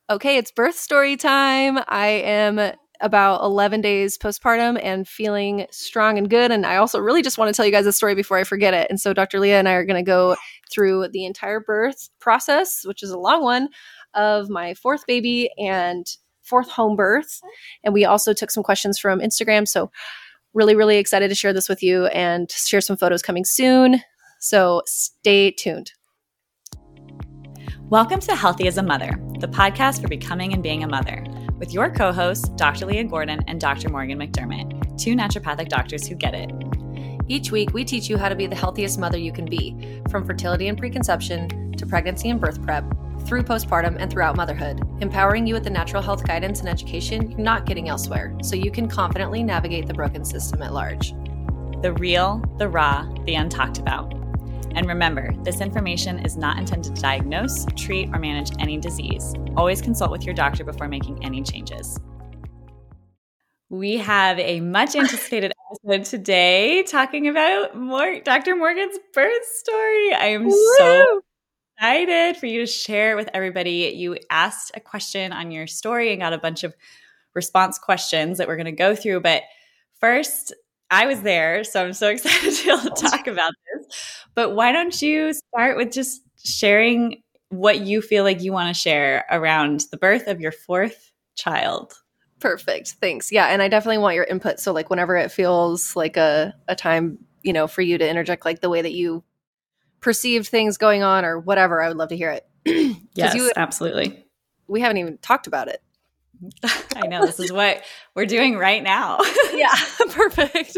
Okay, it's birth story time. I am about 11 days postpartum and feeling strong and good. And I also really just want to tell you guys a story before I forget it. And so Dr. Leah and I are going to go through the entire birth process, which is a long one, of my fourth baby and fourth home birth. And we also took some questions from Instagram. So really, really excited to share this with you and share some photos coming soon. So stay tuned. Welcome to Healthy as a Mother, the podcast for becoming and being a mother, with your co-hosts, Dr. Leah Gordon and Dr. Morgan McDermott, two naturopathic doctors who get it. Each week, we teach you how to be the healthiest mother you can be, from fertility and preconception to pregnancy and birth prep, through postpartum and throughout motherhood, empowering you with the natural health guidance and education you're not getting elsewhere, so you can confidently navigate the broken system at large. The real, the raw, the untalked about. And remember, this information is not intended to diagnose, treat, or manage any disease. Always consult with your doctor before making any changes. We have a much anticipated episode today talking about Dr. Morgan's birth story. I am so excited for you to share it with everybody. You asked a question on your story and got a bunch of response questions that we're going to go through. But first, I was there, so I'm so excited to be able to talk about this. But why don't you start with just sharing what you feel like you want to share around the birth of your fourth child? Perfect. Thanks. Yeah. And I definitely want your input. So like whenever it feels like a time, for you to interject, like the way that you perceived things going on or whatever, I would love to hear it. Yes, absolutely. We haven't even talked about it. I know. This is what we're doing right now. Yeah. Perfect.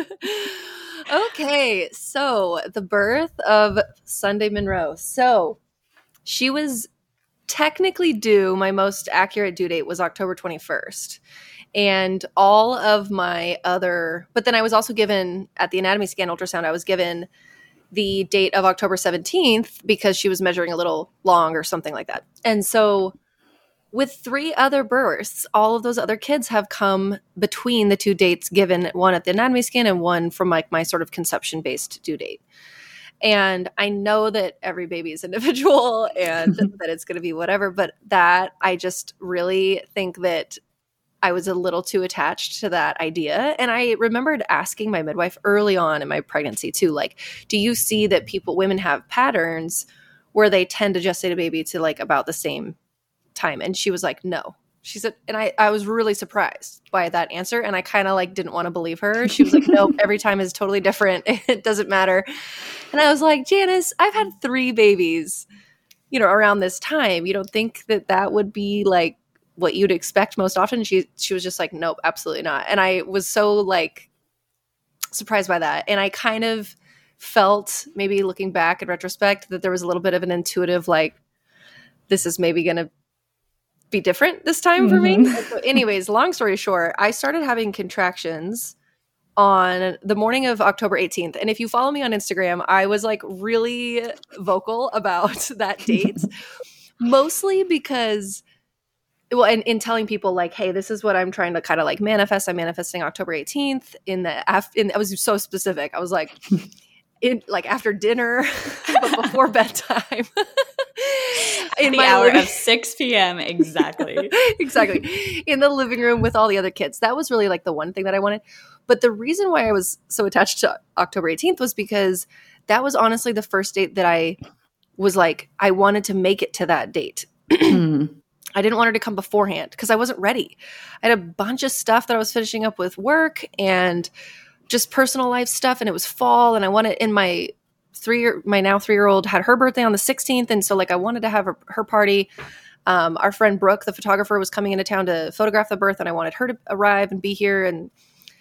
Okay. So the birth of Sunday Monroe. So she was technically due, my most accurate due date was October 21st. And all of my but then I was also given at the anatomy scan ultrasound, I was given the date of October 17th because she was measuring a little long or something like that. And so with 3 other births, all of those other kids have come between the 2 dates given, one at the anatomy scan and one from like my sort of conception-based due date. And I know that every baby is individual and that it's going to be whatever, but that I just really think that I was a little too attached to that idea. And I remembered asking my midwife early on in my pregnancy too, like, do you see that women have patterns where they tend to gestate a baby to like about the same time? And she was like, no. She said, and I was really surprised by that answer. And I kind of like didn't want to believe her. She was like, no, every time is totally different. It doesn't matter. And I was like, Janice, I've had 3 babies, around this time. You don't think that would be like what you'd expect most often? She was just like, nope, absolutely not. And I was so like surprised by that. And I kind of felt, maybe looking back in retrospect, that there was a little bit of an intuitive, like, this is maybe going to be different this time for me. So anyways, long story short, I started having contractions on the morning of October 18th. And if you follow me on Instagram, I was like really vocal about that date, mostly because, well, and in telling people like, hey, this is what I'm trying to kind of like manifest. I'm manifesting October 18th I was so specific. I was like, after dinner, but before bedtime. In the hour of 6 p.m. Exactly. Exactly. In the living room with all the other kids. That was really like the one thing that I wanted. But the reason why I was so attached to October 18th was because that was honestly the first date that I was like, I wanted to make it to that date. I didn't want her to come beforehand because I wasn't ready. I had a bunch of stuff that I was finishing up with work and just personal life stuff. And it was fall and I wanted, and my now 3-year-old had her birthday on the 16th. And so like, I wanted to have her party. Our friend Brooke, the photographer, was coming into town to photograph the birth and I wanted her to arrive and be here. And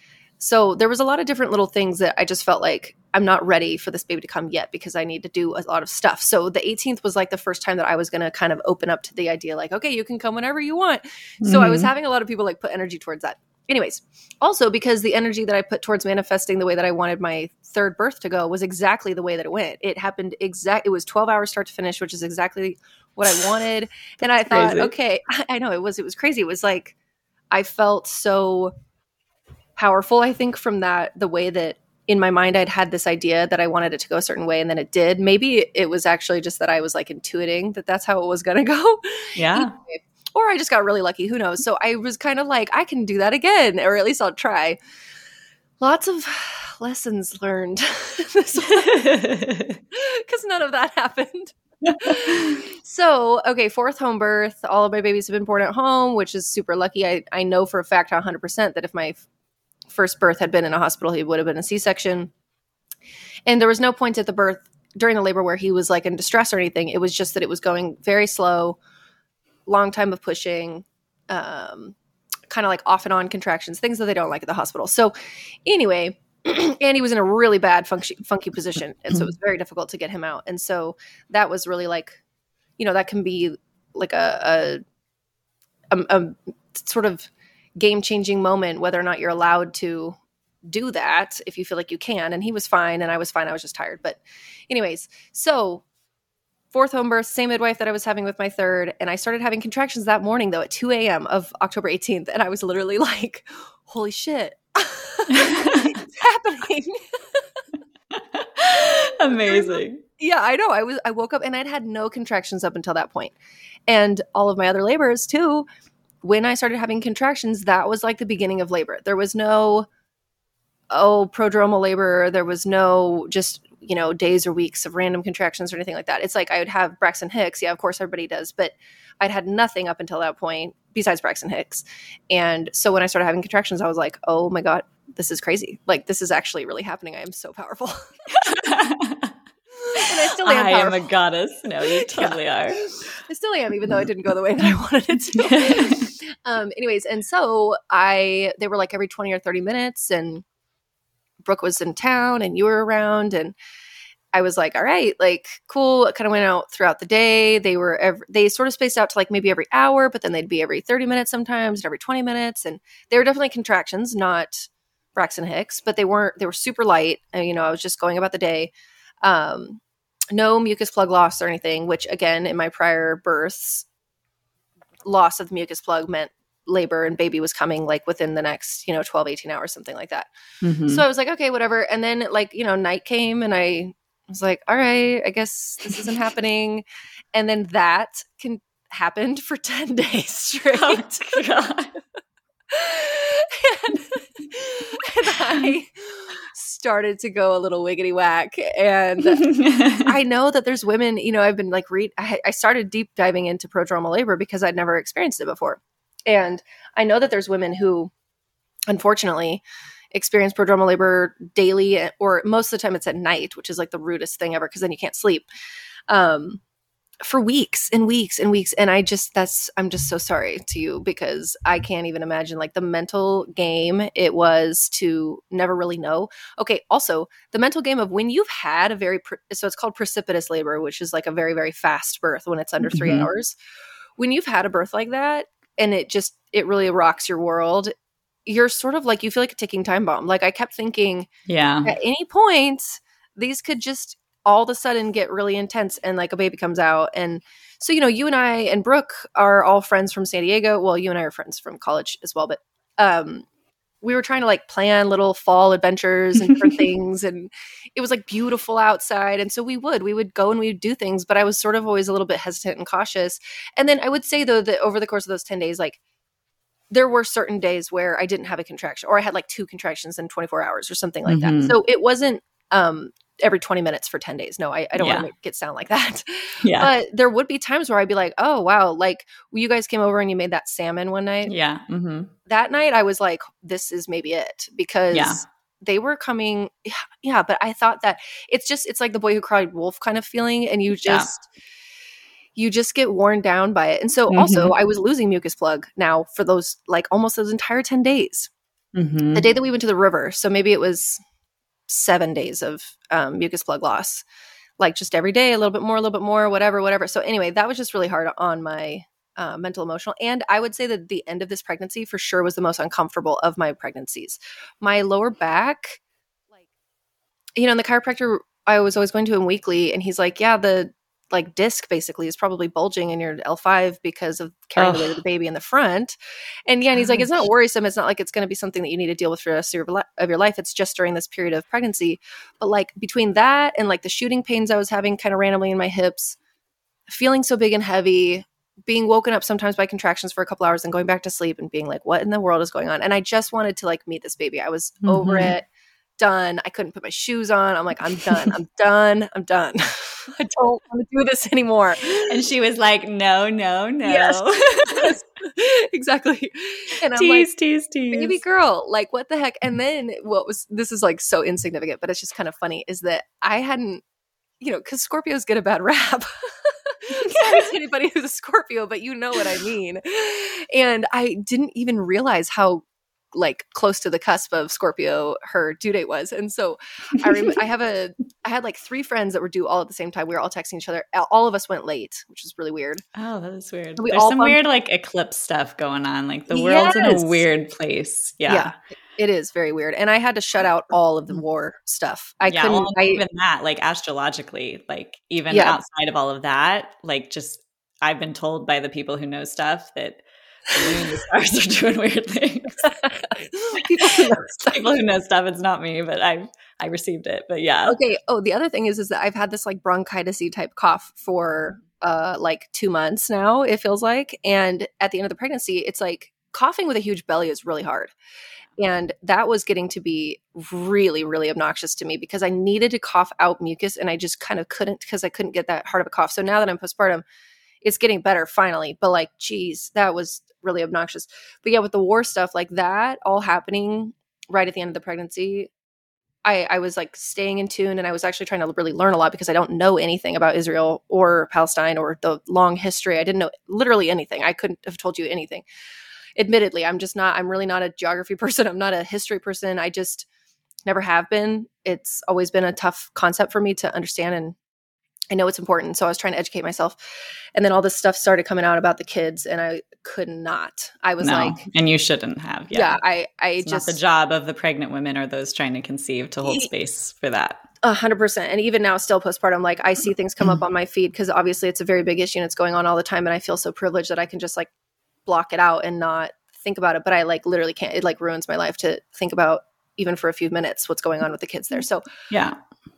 so there was a lot of different little things that I just felt like I'm not ready for this baby to come yet because I need to do a lot of stuff. So the 18th was like the first time that I was going to kind of open up to the idea like, okay, you can come whenever you want. So I was having a lot of people like put energy towards that. Anyways, also because the energy that I put towards manifesting the way that I wanted my 3rd birth to go was exactly the way that it went. It happened it was 12 hours start to finish, which is exactly what I wanted. And I thought, okay, I know it was crazy. It was like, I felt so powerful, I think, from that, the way that in my mind I'd had this idea that I wanted it to go a certain way and then it did. Maybe it was actually just that I was like intuiting that that's how it was going to go. Yeah. Anyway, Or I just got really lucky. Who knows? So I was kind of like, I can do that again, or at least I'll try. Lots of lessons learned because none of that happened. So, okay, fourth home birth. All of my babies have been born at home, which is super lucky. I know for a fact 100% that if my first birth had been in a hospital, he would have been a C-section. And there was no point at the birth during the labor where he was like in distress or anything. It was just that it was going very slow, long time of pushing, kind of like off and on contractions, things that they don't like at the hospital. So anyway, and he was in a really bad funky position. And so it was very difficult to get him out. And so that was really like, you know, that can be like a sort of game-changing moment, whether or not you're allowed to do that if you feel like you can. And he was fine and I was fine. I was just tired. But anyways, so fourth home birth, same midwife that I was having with my third. And I started having contractions that morning though at 2 a.m. of October 18th. And I was literally like, holy shit. It's happening. Amazing. Yeah, I know. I woke up and I'd had no contractions up until that point. And all of my other labors too, when I started having contractions, that was like the beginning of labor. There was no, prodromal labor. There was no just, you know, days or weeks of random contractions or anything like that. It's like I would have Braxton Hicks. Yeah, of course everybody does. But I'd had nothing up until that point besides Braxton Hicks. And so when I started having contractions, I was like, oh my God, this is crazy. Like, this is actually really happening. I am so powerful. And I still am powerful. I am a goddess. No, you totally are. I still am, even though it didn't go the way that I wanted it to. Anyways, and so they were like every 20 or 30 minutes, and Brooke was in town and you were around, and I was like, all right, like cool. It kind of went out throughout the day. They sort of spaced out to like maybe every hour, but then they'd be every 30 minutes sometimes and every 20 minutes. And they were definitely contractions, not Braxton Hicks, but they were super light. And, you know, I was just going about the day. No mucus plug loss or anything, which again, in my prior births, loss of the mucus plug meant labor and baby was coming like within the next, 12, 18 hours, something like that. Mm-hmm. So I was like, okay, whatever. And then like, night came and I was like, all right, I guess this isn't happening. And then that happened for 10 days straight. Oh, God. and I started to go a little wiggity whack. And I know that there's women, I've been like, I started deep diving into prodromal labor because I'd never experienced it before. And I know that there's women who, unfortunately, experience prodromal labor daily, or most of the time it's at night, which is like the rudest thing ever because then you can't sleep for weeks and weeks and weeks. And I'm just so sorry to you because I can't even imagine like the mental game it was to never really know. Okay. Also the mental game of when you've had so it's called precipitous labor, which is like a very, very fast birth when it's under 3 hours. When you've had a birth like that and it really rocks your world, you're sort of like, you feel like a ticking time bomb. Like I kept thinking, at any point, these could just all of a sudden get really intense and like a baby comes out. And so, you and I and Brooke are all friends from San Diego. Well, you and I are friends from college as well, but we were trying to like plan little fall adventures and different things. And it was like beautiful outside. And so we would go and we would do things, but I was sort of always a little bit hesitant and cautious. And then I would say though, that over the course of those 10 days, like there were certain days where I didn't have a contraction or I had like 2 contractions in 24 hours or something like that. So it wasn't every 20 minutes for 10 days. No, I don't want to make it sound like that. Yeah. But there would be times where I'd be like, oh, wow. Like you guys came over and you made that salmon one night. Yeah. Mm-hmm. That night I was like, this is maybe it because they were coming. Yeah. But I thought that it's like the boy who cried wolf kind of feeling. And you just get worn down by it. And so also I was losing mucus plug now for those, like almost those entire 10 days, the day that we went to the river. So maybe it was 7 days of mucus plug loss, like just every day, a little bit more, whatever. So anyway, that was just really hard on my mental, emotional. And I would say that the end of this pregnancy for sure was the most uncomfortable of my pregnancies. My lower back, like, and the chiropractor I was always going to him weekly, and he's like, yeah, the like disc basically is probably bulging in your L5 because of carrying the weight of the baby in the front. And and he's like, it's not worrisome. It's not like it's going to be something that you need to deal with for the rest of your life. It's just during this period of pregnancy. But like between that and like the shooting pains I was having kind of randomly in my hips, feeling so big and heavy, being woken up sometimes by contractions for a couple hours and going back to sleep and being like, what in the world is going on? And I just wanted to like meet this baby. I was over it, done. I couldn't put my shoes on. I'm like, I'm done. I'm done. I'm done. I don't want to do this anymore. And she was like, no. Yes, exactly. And I'm tease. baby girl, like what the heck? And then this is like so insignificant, but it's just kind of funny, is that I hadn't, because Scorpios get a bad rap. Sorry to anybody who's a Scorpio, but you know what I mean. And I didn't even realize how like close to the cusp of Scorpio her due date was. And so I had like 3 friends that were due all at the same time. We were all texting each other. All of us went late, which is really weird. Oh, that is weird. There's some weird like eclipse stuff going on. Like the world's in a weird place. Yeah. It is very weird. And I had to shut out all of the war stuff. Even that, like astrologically, like even outside of all of that, like just I've been told by the people who know stuff that the moon and the stars are doing weird things. People who know stuff, it's not me, but I received it. But yeah. Okay. Oh, the other thing is that I've had this like bronchitis-y type cough for like 2 months now, it feels like. And at the end of the pregnancy, it's like coughing with a huge belly is really hard. And that was getting to be really, really obnoxious to me because I needed to cough out mucus and I just kind of couldn't because I couldn't get that hard of a cough. So now that I'm postpartum, it's getting better finally. But like, geez, that was really obnoxious. But yeah, with the war stuff like that all happening right at the end of the pregnancy, I was like staying in tune, and I was actually trying to really learn a lot because I don't know anything about Israel or Palestine or the long history. I didn't know literally anything. I couldn't have told you anything. Admittedly, I'm really not a geography person. I'm not a history person. I just never have been. It's always been a tough concept for me to understand, and I know it's important. So I was trying to educate myself. And then all this stuff started coming out about the kids, and I could not. I was and you shouldn't have. Yeah, it's just not the job of the pregnant women or those trying to conceive to hold space for that. 100%. And even now, still postpartum, like I see things come up on my feed because obviously it's a very big issue and it's going on all the time. And I feel so privileged that I can just like block it out and not think about it. But I like literally can't. It like ruins my life to think about even for a few minutes what's going on with the kids there. So yeah.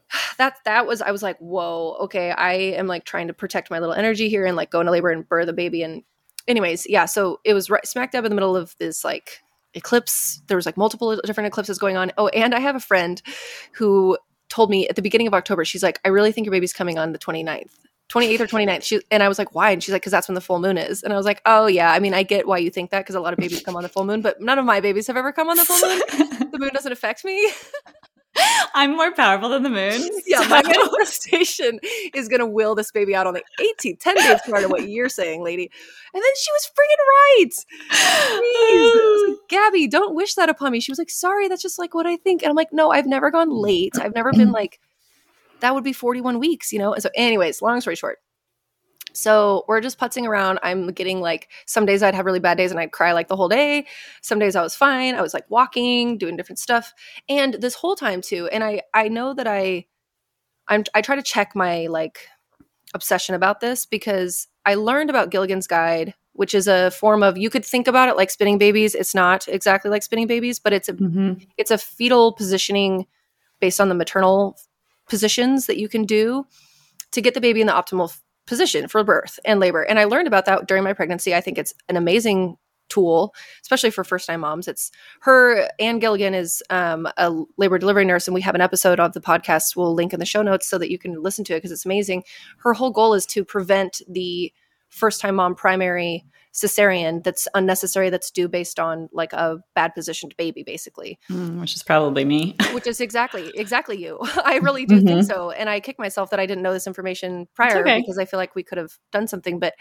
I was like, whoa, okay, I am like trying to protect my little energy here and like go into labor and birth a baby. And anyways, yeah, so it was right smack dab in the middle of this like eclipse. There was like multiple different eclipses going on. Oh, and I have a friend who told me at the beginning of October, she's like, I really think your baby's coming on the 28th or 29th. And I was like, why? And she's like, because that's when the full moon is. And I was like, oh yeah, I mean, I get why you think that because a lot of babies come on the full moon, but none of my babies have ever come on the full moon. The moon doesn't affect me. I'm more powerful than the moon. Yeah, so. My manifestation is going to will this baby out on the 18th, 10 days prior to what you're saying, lady. And then she was freaking right. I was like, Gabby, don't wish that upon me. She was like, sorry, that's just like what I think. And I'm like, no, I've never gone late. I've never been like, that would be 41 weeks, you know? And so anyways, long story short. So we're just putzing around. I'm getting like, some days I'd have really bad days and I'd cry like the whole day. Some days I was fine. I was like walking, doing different stuff. And this whole time too, and I know that I try to check my like obsession about this because I learned about Gilligan's Guide, which is a form of, you could think about it like spinning babies. It's not exactly like spinning babies, but it's a fetal positioning based on the maternal positions that you can do to get the baby in the optimal position for birth and labor. And I learned about that during my pregnancy. I think it's an amazing tool, especially for first-time moms. It's her, Anne Gilligan is a labor delivery nurse, and we have an episode of the podcast we'll link in the show notes so that you can listen to it because it's amazing. Her whole goal is to prevent the first-time mom primary cesarean that's unnecessary, that's due based on like a bad positioned baby, basically. Which is probably me. Which is exactly you. I really do think so. And I kick myself that I didn't know this information prior because I feel like we could have done something. But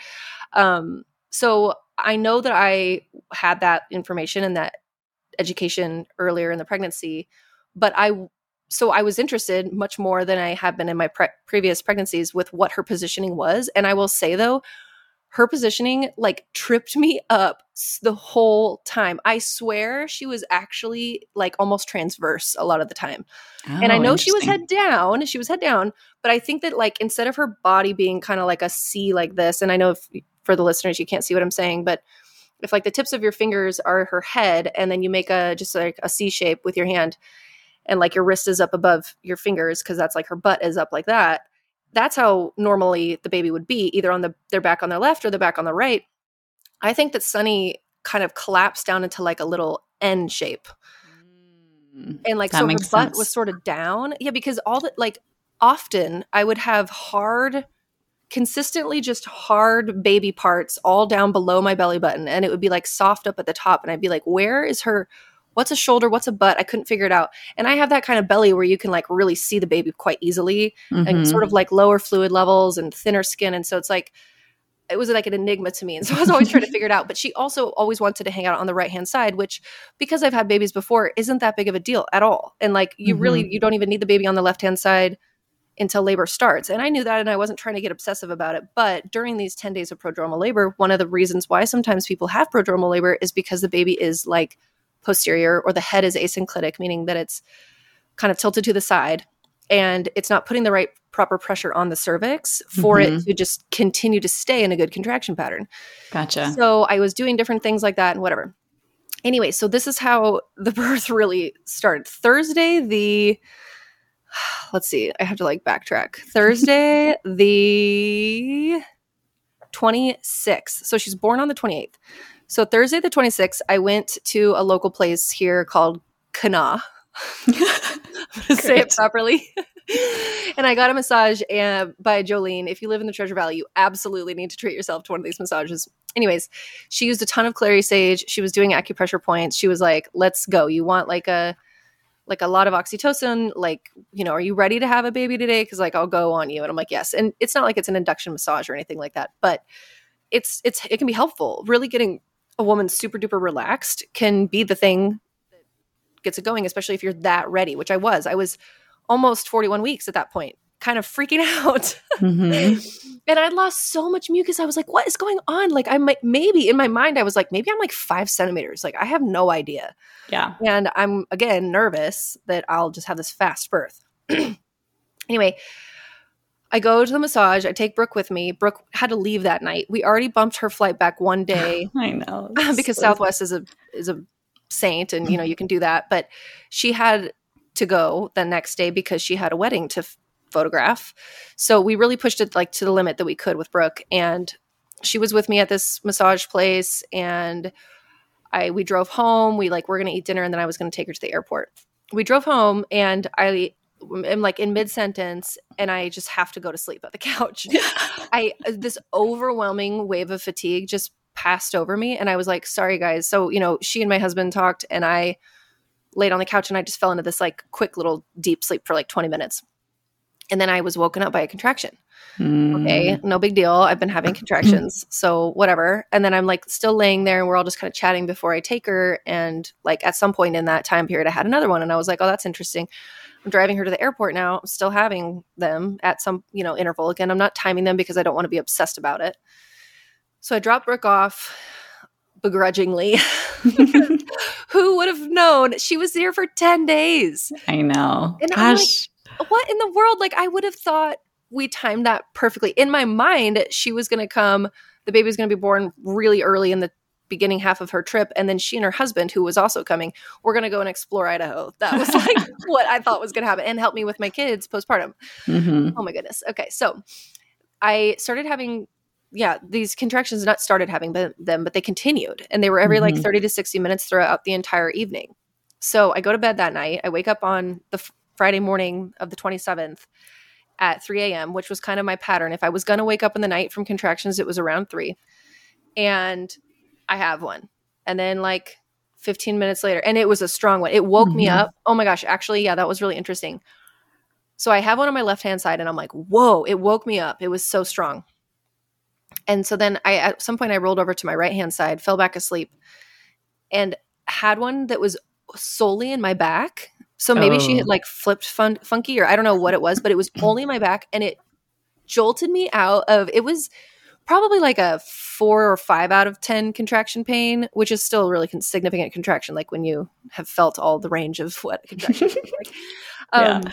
so I know that I had that information and that education earlier in the pregnancy, but I was interested much more than I have been in my previous pregnancies with what her positioning was. And I will say though, her positioning like tripped me up the whole time. I swear she was actually like almost transverse a lot of the time. Oh, and I know she was head down, but I think that like instead of her body being kind of like a C like this, and I know for the listeners, you can't see what I'm saying, but if like the tips of your fingers are her head and then you make just like a C shape with your hand and like your wrist is up above your fingers because that's like her butt is up like that. that's how normally the baby would be, either on their back on their left or the back on the right. I think that Sunny kind of collapsed down into like a little N shape. And like, that so her makes butt sense. was sort of down. Yeah, because often I would have consistently just hard baby parts all down below my belly button. And it would be like soft up at the top. And I'd be like, what's a shoulder? What's a butt? I couldn't figure it out. And I have that kind of belly where you can like really see the baby quite easily and sort of like lower fluid levels and thinner skin. And so it was like an enigma to me. And so I was always trying to figure it out. But she also always wanted to hang out on the right-hand side, which, because I've had babies before, isn't that big of a deal at all. And like, you don't even need the baby on the left-hand side until labor starts. And I knew that, and I wasn't trying to get obsessive about it. But during these 10 days of prodromal labor, one of the reasons why sometimes people have prodromal labor is because the baby is like posterior, or the head is asynclitic, meaning that it's kind of tilted to the side and it's not putting the right proper pressure on the cervix for it to just continue to stay in a good contraction pattern. Gotcha. So I was doing different things like that and whatever. Anyway, so this is how the birth really started. Let's see, I have to like backtrack. Thursday, the 26th. So she's born on the 28th. So Thursday, the 26th, I went to a local place here called Kana. I'm going to say it properly. And I got a massage by Jolene. If you live in the Treasure Valley, you absolutely need to treat yourself to one of these massages. Anyways, she used a ton of clary sage. She was doing acupressure points. She was like, let's go. You want like a lot of oxytocin, like, you know, are you ready to have a baby today? Because like, I'll go on you. And I'm like, yes. And it's not like it's an induction massage or anything like that, but it can be helpful. Really getting a woman super duper relaxed can be the thing that gets it going, especially if you're that ready, which I was almost 41 weeks at that point, kind of freaking out. And I'd lost so much mucus. I was like, what is going on? Like, maybe in my mind, I was like, maybe I'm like 5 centimeters. Like, I have no idea. Yeah. And I'm, again, nervous that I'll just have this fast birth. Anyway, I go to the massage. I take Brooke with me. Brooke had to leave that night. We already bumped her flight back one day. I know. Because Southwest is a saint, and, you know, you can do that. But she had to go the next day because she had a wedding to photograph. So we really pushed it like to the limit that we could with Brooke. And she was with me at this massage place, and we drove home. We're going to eat dinner, and then I was going to take her to the airport. We drove home, and I am like in mid-sentence, and I just have to go to sleep at the couch. This overwhelming wave of fatigue just passed over me, and I was like, sorry guys. So, you know, she and my husband talked, and I laid on the couch, and I just fell into this like quick little deep sleep for like 20 minutes. And then I was woken up by a contraction. Okay, no big deal. I've been having contractions, so whatever. And then I'm like still laying there, and we're all just kind of chatting before I take her. And like at some point in that time period, I had another one, and I was like, oh, that's interesting. I'm driving her to the airport now. I'm still having them at some, you know, interval. Again, I'm not timing them because I don't want to be obsessed about it. So I dropped Brooke off begrudgingly. Who would have known? She was there for 10 days. I know. And I'm like, what in the world? Like, I would have thought we timed that perfectly. In my mind, she was going to come, the baby was going to be born really early in the beginning half of her trip. And then she and her husband, who was also coming, were going to go and explore Idaho. That was like what I thought was going to happen, and help me with my kids postpartum. Oh my goodness. Okay. So I started having, these contractions, not started having them, but they continued, and they were every like 30 to 60 minutes throughout the entire evening. So I go to bed that night. I wake up on the Friday morning of the 27th at 3 a.m., which was kind of my pattern. If I was going to wake up in the night from contractions, it was around 3. And I have one. And then like 15 minutes later, and it was a strong one. It woke me up. Oh my gosh. Actually, yeah, that was really interesting. So I have one on my left-hand side, and I'm like, whoa, it woke me up. It was so strong. And so then at some point I rolled over to my right-hand side, fell back asleep, and had one that was solely in my back. So maybe she had like flipped funky, or I don't know what it was, but it was only in my back, and it jolted me out of, it was probably like a 4 or 5 out of 10 contraction pain, which is still a really significant contraction. Like when you have felt all the range of what a contraction is like.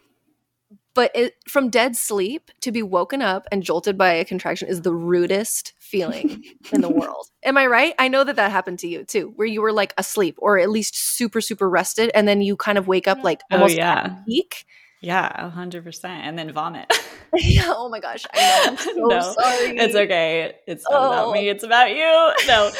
But from dead sleep to be woken up and jolted by a contraction is the rudest feeling in the world. Am I right? I know that happened to you too, where you were like asleep or at least super, super rested, and then you kind of wake up like almost at peak. Yeah, 100%. And then vomit. Yeah, oh my gosh. I know. I'm so No, sorry. it's okay. It's not about me. It's about you. No.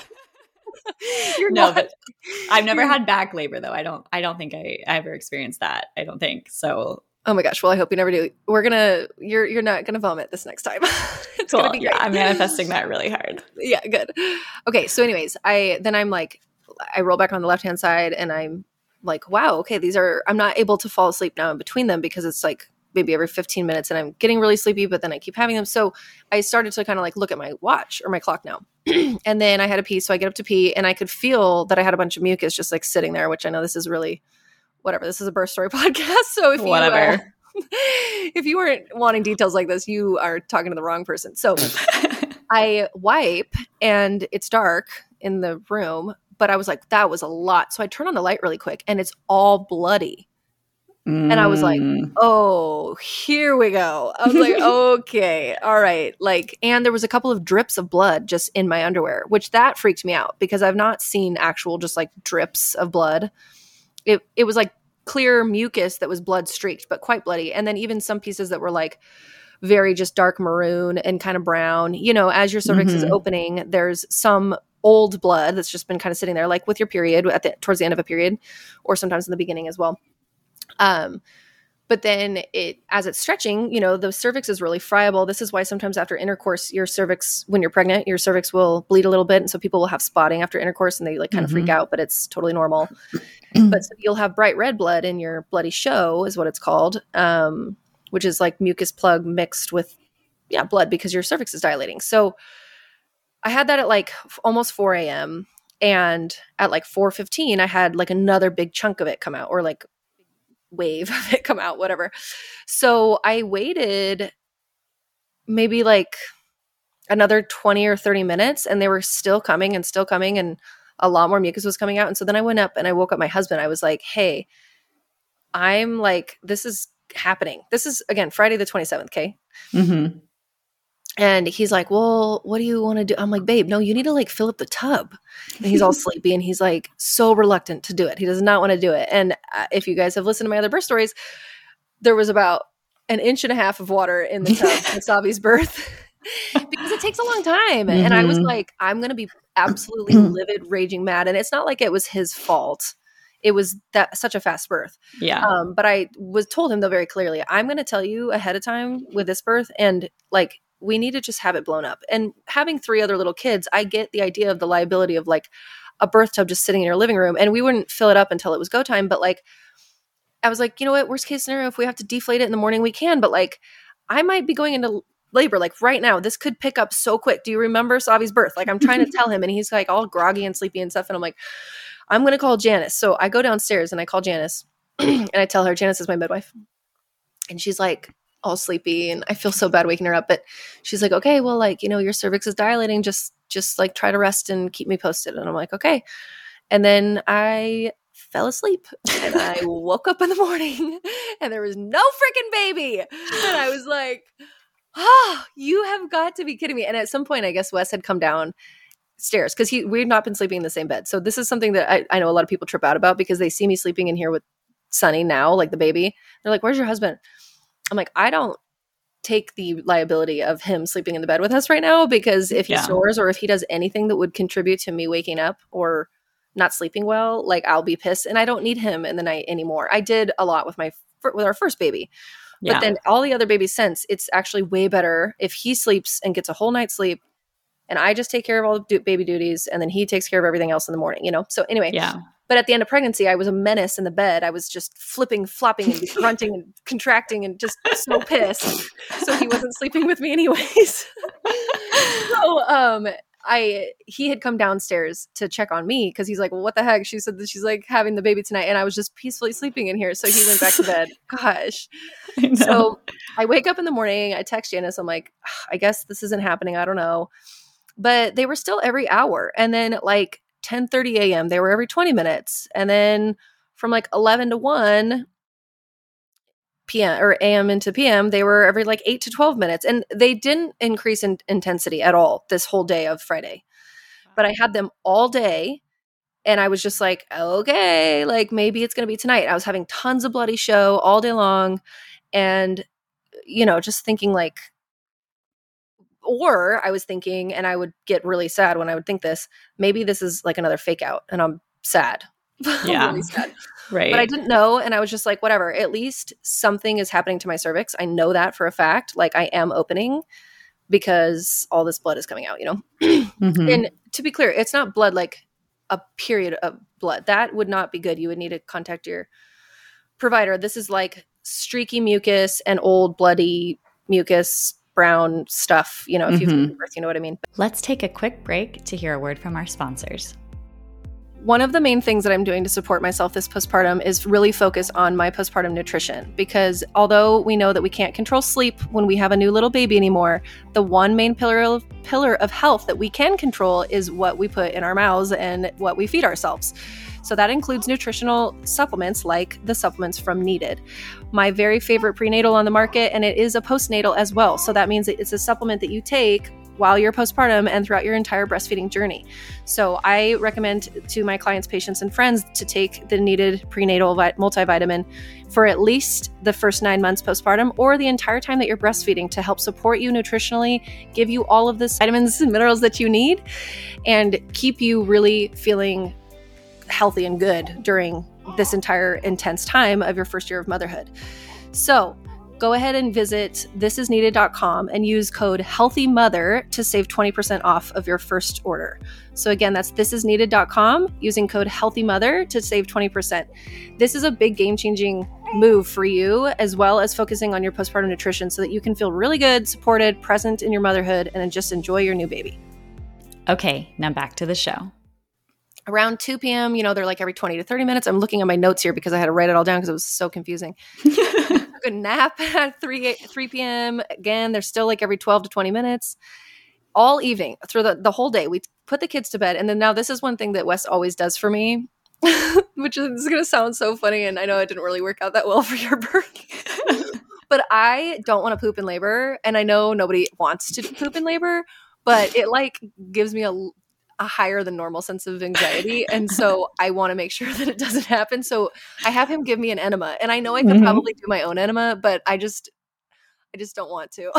You're No, not. but I've never had back labor though. I don't think I ever experienced that. I don't think so. Oh my gosh. Well, I hope you never do. You're not gonna vomit this next time. It's Cool. gonna be great. Yeah, I'm manifesting that really hard. Yeah, good. Okay, so anyways, I roll back on the left hand side and I'm like, wow, okay, I'm not able to fall asleep now in between them because it's like maybe every 15 minutes and I'm getting really sleepy, but then I keep having them. So I started to kind of like look at my watch or my clock now. And then I had to pee. So I get up to pee and I could feel that I had a bunch of mucus just like sitting there, which I know this is really whatever. This is a birth story podcast. So if you weren't wanting details like this, you are talking to the wrong person. So I wipe and it's dark in the room, but I was like, that was a lot. So I turn on the light really quick and it's all bloody. And I was like, oh, here we go. I was like, okay, all right. Like, and there was a couple of drips of blood just in my underwear, which that freaked me out because I've not seen actual just like drips of blood. It was like clear mucus that was blood streaked, but quite bloody. And then even some pieces that were like very just dark maroon and kind of brown. You know, as your cervix is opening, there's some old blood that's just been kind of sitting there, like with your period towards the end of a period, or sometimes in the beginning as well. But then as it's stretching, you know, the cervix is really friable. This is why sometimes after intercourse, your cervix, when you're pregnant, your cervix will bleed a little bit. And so people will have spotting after intercourse and they like kind of freak out, but it's totally normal. But so you'll have bright red blood in your bloody show is what it's called. Which is like mucus plug mixed with, blood because your cervix is dilating. So I had that at like almost 4 a.m. And at like 4:15, I had like another big chunk of it come out, or like wave of it come out, whatever. So I waited maybe like another 20 or 30 minutes and they were still coming and a lot more mucus was coming out. And so then I went up and I woke up my husband. I was like, hey, I'm like, this is happening. This is again, Friday the 27th. Okay. And he's like, well, what do you want to do? I'm like, babe, no, you need to like fill up the tub. And he's all sleepy and he's like so reluctant to do it. He does not want to do it. And if you guys have listened to my other birth stories, there was about 1.5 inches of water in the tub at Savi's birth because it takes a long time. And I was like, I'm going to be absolutely livid, raging mad. And it's not like it was his fault. It was such a fast birth. Yeah. But I told him though very clearly, I'm going to tell you ahead of time with this birth and like, we need to just have it blown up. And having 3 other little kids, I get the idea of the liability of like a birth tub just sitting in your living room. And we wouldn't fill it up until it was go time. But like, I was like, you know what, worst case scenario, if we have to deflate it in the morning, we can. But like, I might be going into labor like right now. This could pick up so quick. Do you remember Savi's birth? Like I'm trying to tell him and he's like all groggy and sleepy and stuff. And I'm like, I'm going to call Janice. So I go downstairs and I call Janice and I tell her, Janice is my midwife. And she's like, all sleepy and I feel so bad waking her up, but she's like, okay, well, like, you know, your cervix is dilating. Just like try to rest and keep me posted. And I'm like, okay. And then I fell asleep and I woke up in the morning and there was no freaking baby. And I was like, oh, you have got to be kidding me. And at some point, I guess Wes had come downstairs because we'd not been sleeping in the same bed. So this is something that I know a lot of people trip out about because they see me sleeping in here with Sunny now, like the baby. They're like, where's your husband? I'm like, I don't take the liability of him sleeping in the bed with us right now because if he snores or if he does anything that would contribute to me waking up or not sleeping well, like I'll be pissed and I don't need him in the night anymore. I did a lot with our first baby, but then all the other babies since, it's actually way better if he sleeps and gets a whole night's sleep and I just take care of all the baby duties and then he takes care of everything else in the morning, you know? So anyway, but at the end of pregnancy, I was a menace in the bed. I was just flipping, flopping, and grunting and contracting and just so pissed. So he wasn't sleeping with me anyways. So he had come downstairs to check on me because he's like, well, what the heck? She said that she's like having the baby tonight. And I was just peacefully sleeping in here. So he went back to bed. Gosh. So I wake up in the morning. I text Janice. I'm like, I guess this isn't happening. I don't know. But they were still every hour. And then like 10:30 a.m. they were every 20 minutes. And then from like 11 to 1 p.m. or a.m. into p.m. they were every like 8 to 12 minutes. And they didn't increase in intensity at all this whole day of Friday. But I had them all day. And I was just like, okay, like maybe it's going to be tonight. I was having tons of bloody show all day long. And just thinking like, or I was thinking, and I would get really sad when I would think this, maybe this is like another fake out and I'm sad. Yeah. Really sad. Right. But I didn't know. And I was just like, whatever, at least something is happening to my cervix. I know that for a fact. Like I am opening because all this blood is coming out, And to be clear, it's not blood like a period of blood. That would not be good. You would need to contact your provider. This is like streaky mucus and old bloody mucus, brown stuff, if you've given birth, you know what I mean? Let's take a quick break to hear a word from our sponsors. One of the main things that I'm doing to support myself this postpartum is really focus on my postpartum nutrition, because although we know that we can't control sleep when we have a new little baby anymore, the one main pillar of health that we can control is what we put in our mouths and what we feed ourselves. So that includes nutritional supplements like the supplements from Needed. My very favorite prenatal on the market, and it is a postnatal as well. So that means it's a supplement that you take while you're postpartum and throughout your entire breastfeeding journey. So I recommend to my clients, patients, and friends to take the Needed prenatal multivitamin for at least the first 9 months postpartum or the entire time that you're breastfeeding to help support you nutritionally, give you all of the vitamins and minerals that you need, and keep you really feeling healthy and good during this entire intense time of your first year of motherhood. So go ahead and visit thisisneeded.com and use code HEALTHYMOTHER to save 20% off of your first order. So again, that's thisisneeded.com using code HEALTHYMOTHER to save 20%. This is a big game-changing move for you, as well as focusing on your postpartum nutrition so that you can feel really good, supported, present in your motherhood, and just enjoy your new baby. Okay, now back to the show. Around 2 p.m., they're like every 20 to 30 minutes. I'm looking at my notes here because I had to write it all down because it was so confusing. Took a nap at 3 p.m. Again, they're still like every 12 to 20 minutes. All evening, through the whole day, we put the kids to bed. And then now this is one thing that Wes always does for me, which is going to sound so funny. And I know it didn't really work out that well for your birth. But I don't want to poop in labor. And I know nobody wants to poop in labor, but it like gives me a higher than normal sense of anxiety. And so I want to make sure that it doesn't happen. So I have him give me an enema, and I know I could probably do my own enema, but I just don't want to.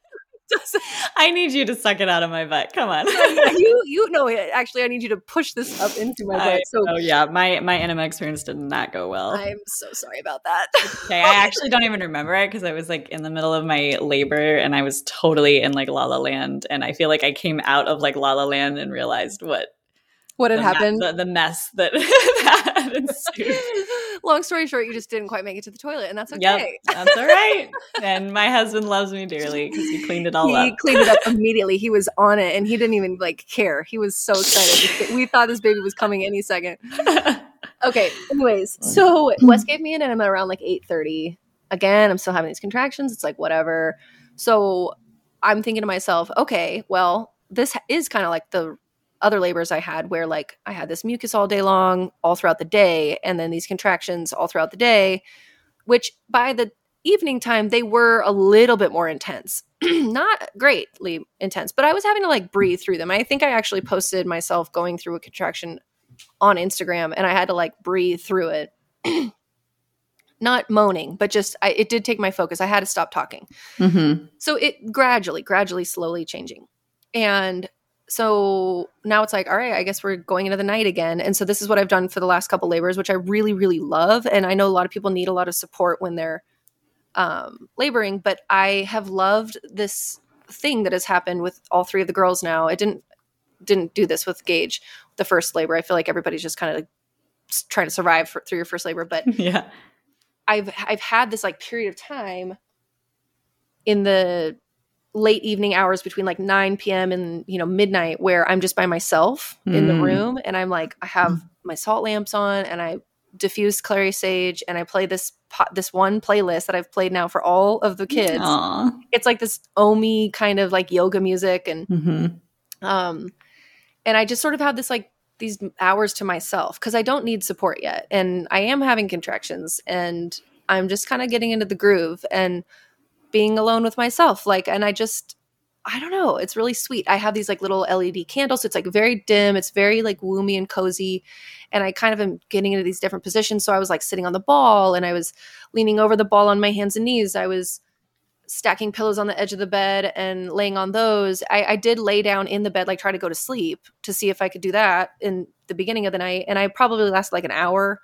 I need you to suck it out of my butt. Come on. you know it. Actually, I need you to push this up into my butt. Oh yeah, my enema experience did not go well. I'm so sorry about that. Okay, I actually don't even remember it because I was like in the middle of my labor and I was totally in like La La Land, and I feel like I came out of like La La Land and realized what had happened, the mess that had ensued. Long story short, you just didn't quite make it to the toilet, and that's okay. Yep, that's all right. And my husband loves me dearly because he cleaned it all up. He cleaned it up immediately. He was on it, and he didn't even like care. He was so excited. We thought this baby was coming any second. Okay. Anyways, so Wes gave me an enema around like 8:30. Again, I'm still having these contractions. It's like whatever. So I'm thinking to myself, okay, well, this is kind of like the other labors I had where like I had this mucus all day long, all throughout the day, and then these contractions all throughout the day, which by the evening time, they were a little bit more intense. Not greatly intense, but I was having to like breathe through them. I think I actually posted myself going through a contraction on Instagram, and I had to like breathe through it. Not moaning, but just it did take my focus. I had to stop talking. So it gradually, slowly changing. And so now it's like, all right, I guess we're going into the night again. And so this is what I've done for the last couple labors, which I really, really love. And I know a lot of people need a lot of support when they're laboring, but I have loved this thing that has happened with all three of the girls now. It didn't do this with Gage, the first labor. I feel like everybody's just kind of like trying to survive through your first labor. But yeah, I've had this like period of time in the late evening hours between like 9 p.m. and midnight where I'm just by myself in the room, and I'm like, I have my salt lamps on and I diffuse clary sage and I play this one playlist that I've played now for all of the kids. Aww. It's like this Omi kind of like yoga music, and and I just sort of have this like these hours to myself because I don't need support yet, and I am having contractions, and I'm just kind of getting into the groove and being alone with myself. Like, and I don't know. It's really sweet. I have these like little LED candles. So it's like very dim. It's very like woomy and cozy. And I kind of am getting into these different positions. So I was like sitting on the ball, and I was leaning over the ball on my hands and knees. I was stacking pillows on the edge of the bed and laying on those. I did lay down in the bed, like try to go to sleep to see if I could do that in the beginning of the night. And I probably lasted like an hour.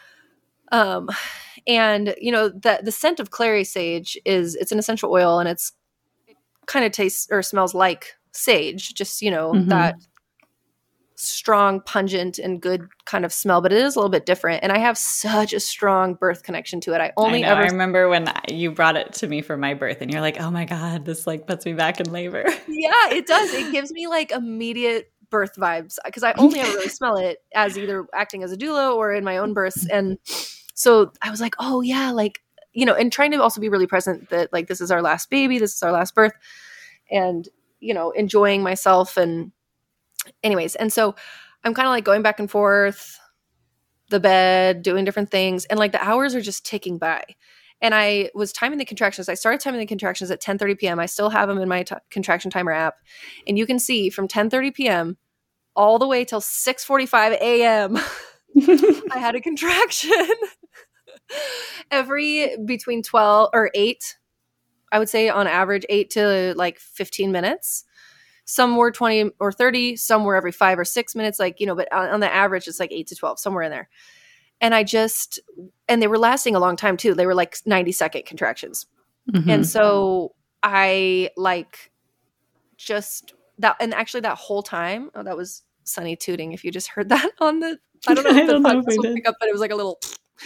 And you know, the scent of clary sage it's an essential oil, and it kind of tastes or smells like sage, just, you know, that strong, pungent, and good kind of smell, but it is a little bit different. And I have such a strong birth connection to it. I remember when you brought it to me for my birth and you're like, oh my God, this like puts me back in labor. Yeah, it does. It gives me like immediate birth vibes because I only ever really smell it as either acting as a doula or in my own births. And so I was like, oh yeah, like, you know, and trying to also be really present that like, this is our last baby, this is our last birth, and, you know, enjoying myself. And anyways, and so I'm kind of like going back and forth the bed, doing different things. And like the hours are just ticking by. And I was timing the contractions. I started timing the contractions at 10:30 p.m. I still have them in my contraction timer app. And you can see from 10:30 p.m. all the way till 6:45 a.m. I had a contraction. Every between 12 or 8, I would say on average 8 to like 15 minutes. Some were 20 or 30, some were every 5 or 6 minutes, like, you know, but on the average, it's like 8 to 12, somewhere in there. And and they were lasting a long time too. They were like 90-second contractions. And so I like just that, and actually that whole time, oh, that was Sunny tooting. If you just heard that on the, I don't know if the podcast will pick up, but it was like a little,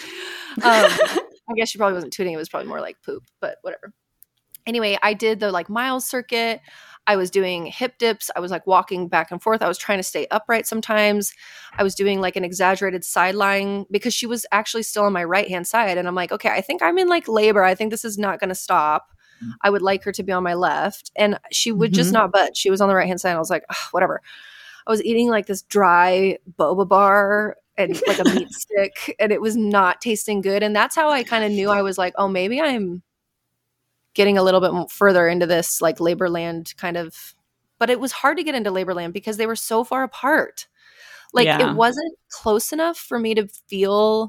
I guess she probably wasn't tooting. It was probably more like poop, but whatever. Anyway, I did the like miles circuit. I was doing hip dips. I was like walking back and forth. I was trying to stay upright sometimes. I was doing like an exaggerated side lying because she was actually still on my right-hand side. And I'm like, okay, I think I'm in like labor. I think this is not going to stop. I would like her to be on my left. And she would just not budge. She was on the right-hand side. I was like, whatever. I was eating like this dry boba bar and like a meat stick, and it was not tasting good. And that's how I kind of knew I was like, oh, maybe I'm getting a little bit further into this like labor land kind of, but it was hard to get into labor land because they were so far apart. Like it wasn't close enough for me to feel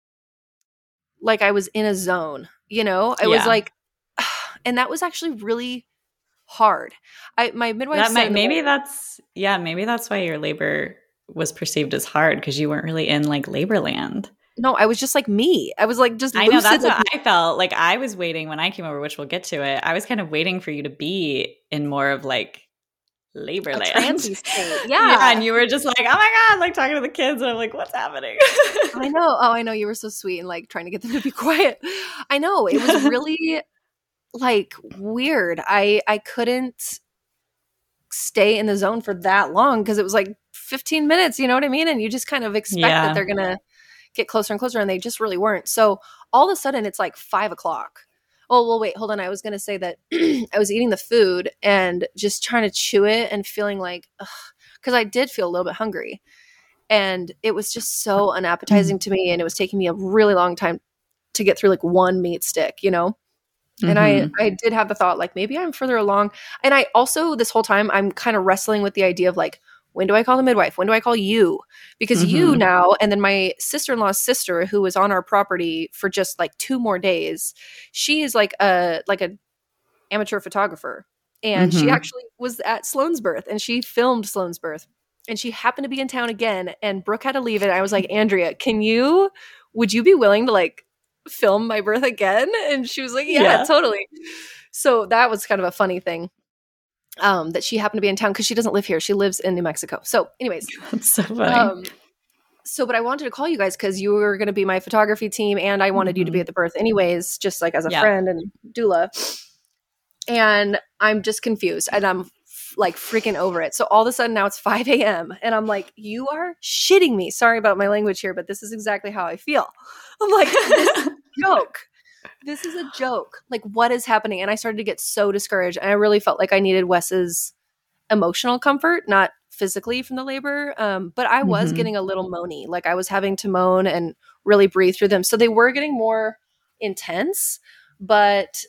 like I was in a zone, you know, I was like, and that was actually really hard. My midwife said maybe that's why your labor was perceived as hard, because you weren't really in like labor land. No, I was just like me. I was like just I know, that's what I felt. Like I was waiting when I came over, which we'll get to it. I was kind of waiting for you to be in more of like labor land. Transy state. Yeah. And you were just like, oh my God, like talking to the kids. And I'm like, what's happening? I know. Oh, I know. You were so sweet and like trying to get them to be quiet. I know. It was really like weird. I couldn't stay in the zone for that long because it was like 15 minutes, you know what I mean? And you just kind of expect that they're going to get closer and closer, and they just really weren't. So all of a sudden it's like 5 o'clock. Oh, well, wait, hold on. I was going to say that I was eating the food and just trying to chew it and feeling like, because I did feel a little bit hungry, and it was just so unappetizing to me. And it was taking me a really long time to get through like one meat stick, you know? And I did have the thought, like, maybe I'm further along. And I also, this whole time, I'm kind of wrestling with the idea of like, when do I call the midwife? When do I call you? Because you now, and then my sister-in-law's sister, who was on our property for just like 2 more days, she is like a amateur photographer. And she actually was at Sloane's birth, and she filmed Sloane's birth. And she happened to be in town again, and Brooke had to leave. And I was like, Andrea, would you be willing to like film my birth again? And she was like, yeah, totally. So that was kind of a funny thing. That she happened to be in town because she doesn't live here. She lives in New Mexico. So anyways, that's so funny. But I wanted to call you guys because you were going to be my photography team, and I wanted you to be at the birth anyways, just like as a friend and doula. And I'm just confused, and I'm like freaking over it. So all of a sudden now it's 5 a.m. and I'm like, you are shitting me. Sorry about my language here, but this is exactly how I feel. I'm like, this is a joke. This is a joke. Like, what is happening? And I started to get so discouraged. And I really felt like I needed Wes's emotional comfort, not physically from the labor. But I was getting a little moany. Like I was having to moan and really breathe through them. So they were getting more intense. But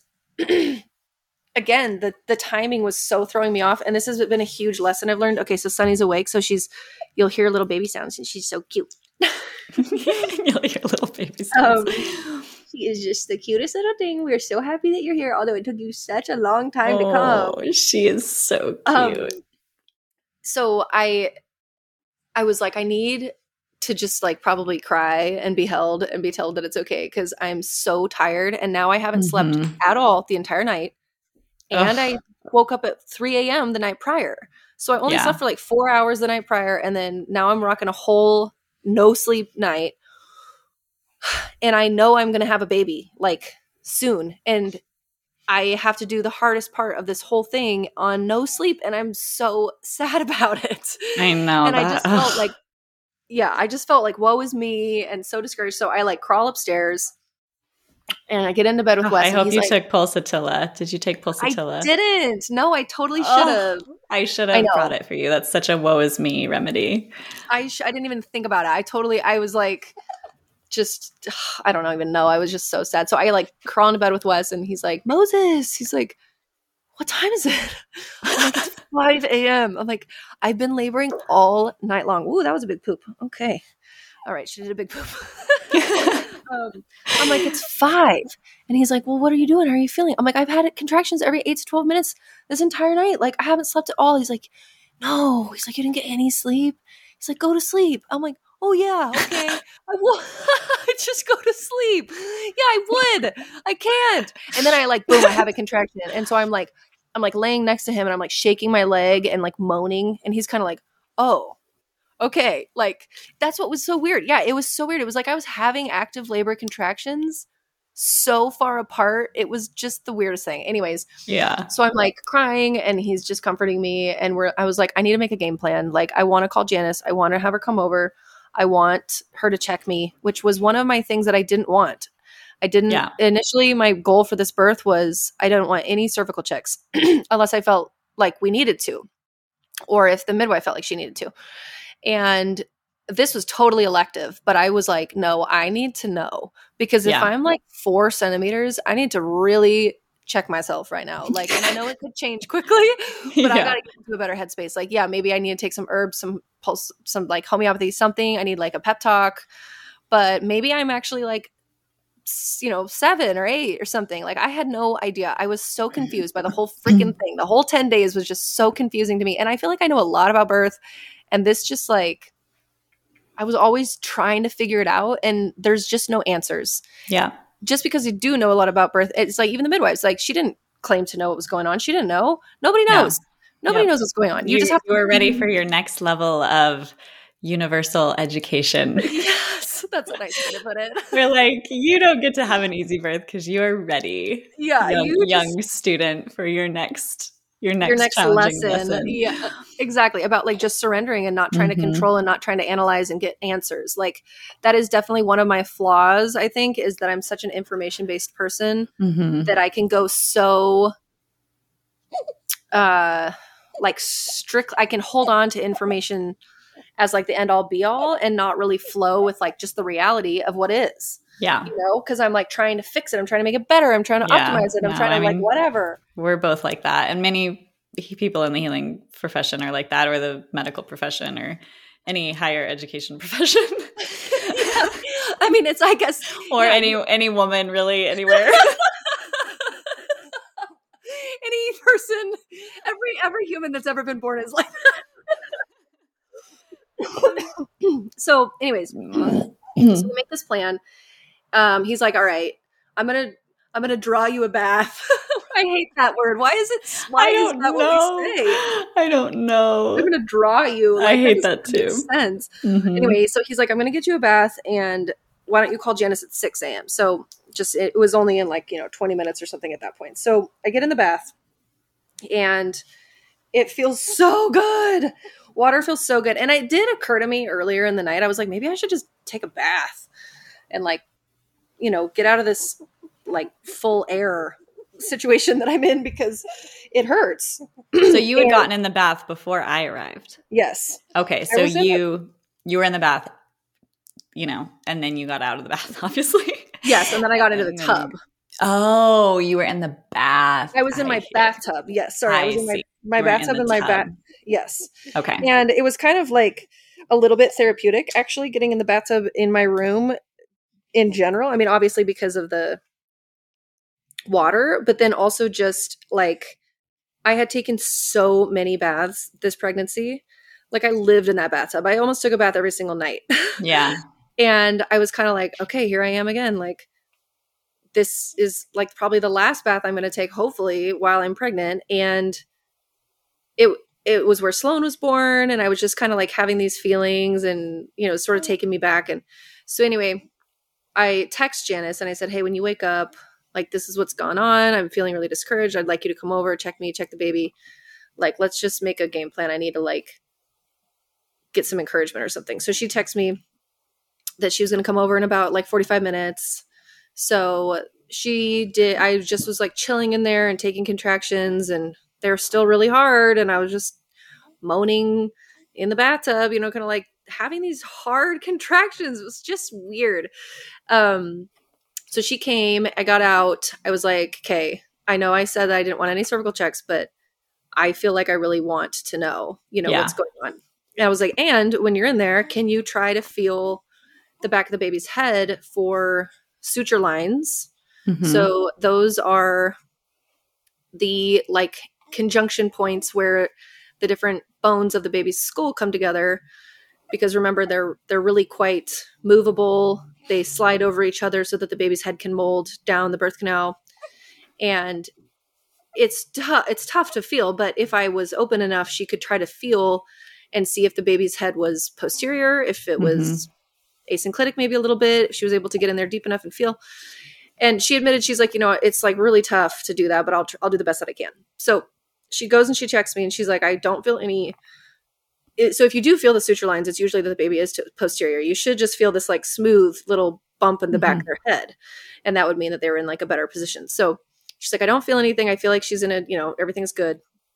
again, the timing was so throwing me off. And this has been a huge lesson I've learned. Okay, so Sunny's awake. So you'll hear little baby sounds, and she's so cute. You'll hear little baby sounds. she is just the cutest little thing. We're so happy that you're here, although it took you such a long time to come. Oh, she is so cute. So I was like, I need to just like probably cry and be held and be told that it's okay because I'm so tired. And now I haven't slept at all the entire night. And I woke up at 3 a.m. the night prior. So I only slept for like 4 hours the night prior. And then now I'm rocking a whole no sleep night. And I know I'm going to have a baby like soon. And I have to do the hardest part of this whole thing on no sleep. And I'm so sad about it. I know. And I just felt like, I just felt like woe is me and so discouraged. So I like crawl upstairs and I get into bed with Wes. I hope you took Pulsatilla. Did you take Pulsatilla? I didn't. No, I totally should have. I should have brought it for you. That's such a woe is me remedy. I didn't even think about it. I was like, I don't even know. I was just so sad. So I like crawl into bed with Wes and he's like, Moses. He's like, what time is it? I'm like, it's 5 a.m. I'm like, I've been laboring all night long. Ooh, that was a big poop. Okay. All right. She did a big poop. I'm like, it's 5. And he's like, well, what are you doing? How are you feeling? I'm like, I've had contractions every 8 to 12 minutes this entire night. Like, I haven't slept at all. He's like, no. He's like, you didn't get any sleep? He's like, go to sleep. I'm like, oh, yeah. Okay. I will just go to sleep. Yeah, I would. I can't. And then I like, boom, I have a contraction. And so I'm like laying next to him and I'm like shaking my leg and like moaning. And he's kind of like, oh, okay. Like, that's what was so weird. Yeah, it was so weird. It was like I was having active labor contractions so far apart. It was just the weirdest thing. Anyways. Yeah. So I'm like crying and he's just comforting me. And I was like, I need to make a game plan. Like, I want to call Janice. I want to have her come over. I want her to check me, which was one of my things that I didn't want. I didn't initially, my goal for this birth was I didn't want any cervical checks unless I felt like we needed to, or if the midwife felt like she needed to. And this was totally elective, but I was like, no, I need to know because if I'm like 4 centimeters, I need to really check myself right now. Like, and I know it could change quickly, but I got to get into a better headspace. Like, maybe I need to take some herbs, some pulse, some like homeopathy, something. I need like a pep talk, but maybe I'm actually like, 7 or 8 or something. Like, I had no idea. I was so confused by the whole freaking thing. The whole 10 days was just so confusing to me. And I feel like I know a lot about birth. And this just like, I was always trying to figure it out. And there's just no answers. Yeah. Just because you do know a lot about birth, it's like even the midwives, like she didn't claim to know what was going on. She didn't know. Nobody knows. Nobody knows what's going on. You just have you were ready for your next level of universal education. Yes, that's a nice way to put it. We're like, you don't get to have an easy birth because you are ready. Yeah, young student for your next lesson. Yeah, exactly. About like just surrendering and not trying to control and not trying to analyze and get answers. Like that is definitely one of my flaws, I think, is that I'm such an information-based person that I can go so like strict. I can hold on to information as like the end all be all and not really flow with like just the reality of what is. Yeah. Because I'm like trying to fix it. I'm trying to make it better. I'm trying to optimize it. I'm trying to like whatever. We're both like that. And many people in the healing profession are like that, or the medical profession or any higher education profession. Yeah. I mean, it's, I guess. Or any woman really anywhere. Any person, every human that's ever been born is like that. So anyways, so we make this plan. He's like, all right, I'm gonna draw you a bath. I hate that word. Why is it? Why is that what we say? I don't know. I'm gonna draw you. Like, I hate that too. Sense. Anyway, so he's like, I'm gonna get you a bath, and why don't you call Janice at 6 a.m. So just it was only in like 20 minutes or something at that point. So I get in the bath, and it feels so good. Water feels so good, and it did occur to me earlier in the night. I was like, maybe I should just take a bath and like, get out of this like full air situation that I'm in because it hurts. So you had gotten in the bath before I arrived. Yes. Okay. So you were in the bath, and then you got out of the bath, obviously. Yes. And then I got into the tub. Oh, you were in the bath. I was in my bathtub. Yes. Sorry. I was in my bathtub and my bath. Yes. Okay. And it was kind of like a little bit therapeutic actually getting in the bathtub in my room in general. I mean, obviously because of the water, but then also just like I had taken so many baths this pregnancy. Like I lived in that bathtub. I almost took a bath every single night. Yeah. And I was kind of like, okay, here I am again. Like this is like probably the last bath I'm going to take, hopefully, while I'm pregnant. And it was where Sloan was born. And I was just kind of like having these feelings and, you know, sort of taking me back. And so anyway, I text Janice and I said, hey, when you wake up, like this is what's gone on. I'm feeling really discouraged. I'd like you to come over, check me, check the baby. Like, let's just make a game plan. I need to like get some encouragement or something. So she texted me that she was going to come over in about like 45 minutes. So she did. I just was like chilling in there and taking contractions, and they're still really hard. And I was just moaning in the bathtub, you know, kind of like having these hard contractions. It was just weird. So she came, I got out. I was like, okay, I know I said that I didn't want any cervical checks, but I feel like I really want to know, you know, what's going on. And I was like, and when you're in there, can you try to feel the back of the baby's head for suture lines? Mm-hmm. So those are the like conjunction points where the different bones of the baby's skull come together, because remember, they're really quite movable. They slide over each other so that the baby's head can mold down the birth canal. And it's tough to feel, but if I was open enough, she could try to feel and see if the baby's head was posterior, if it was asynclitic maybe a little bit, if she was able to get in there deep enough and feel. And she admitted, she's like, you know, it's like really tough to do that, but I'll do the best that I can. So she goes and she checks me and she's like, I don't feel any. So if you do feel the suture lines, it's usually that the baby is posterior. You should just feel this like smooth little bump in the back of their head. And that would mean that they were in like a better position. So she's like, I don't feel anything. I feel like she's in a, you know, everything's good.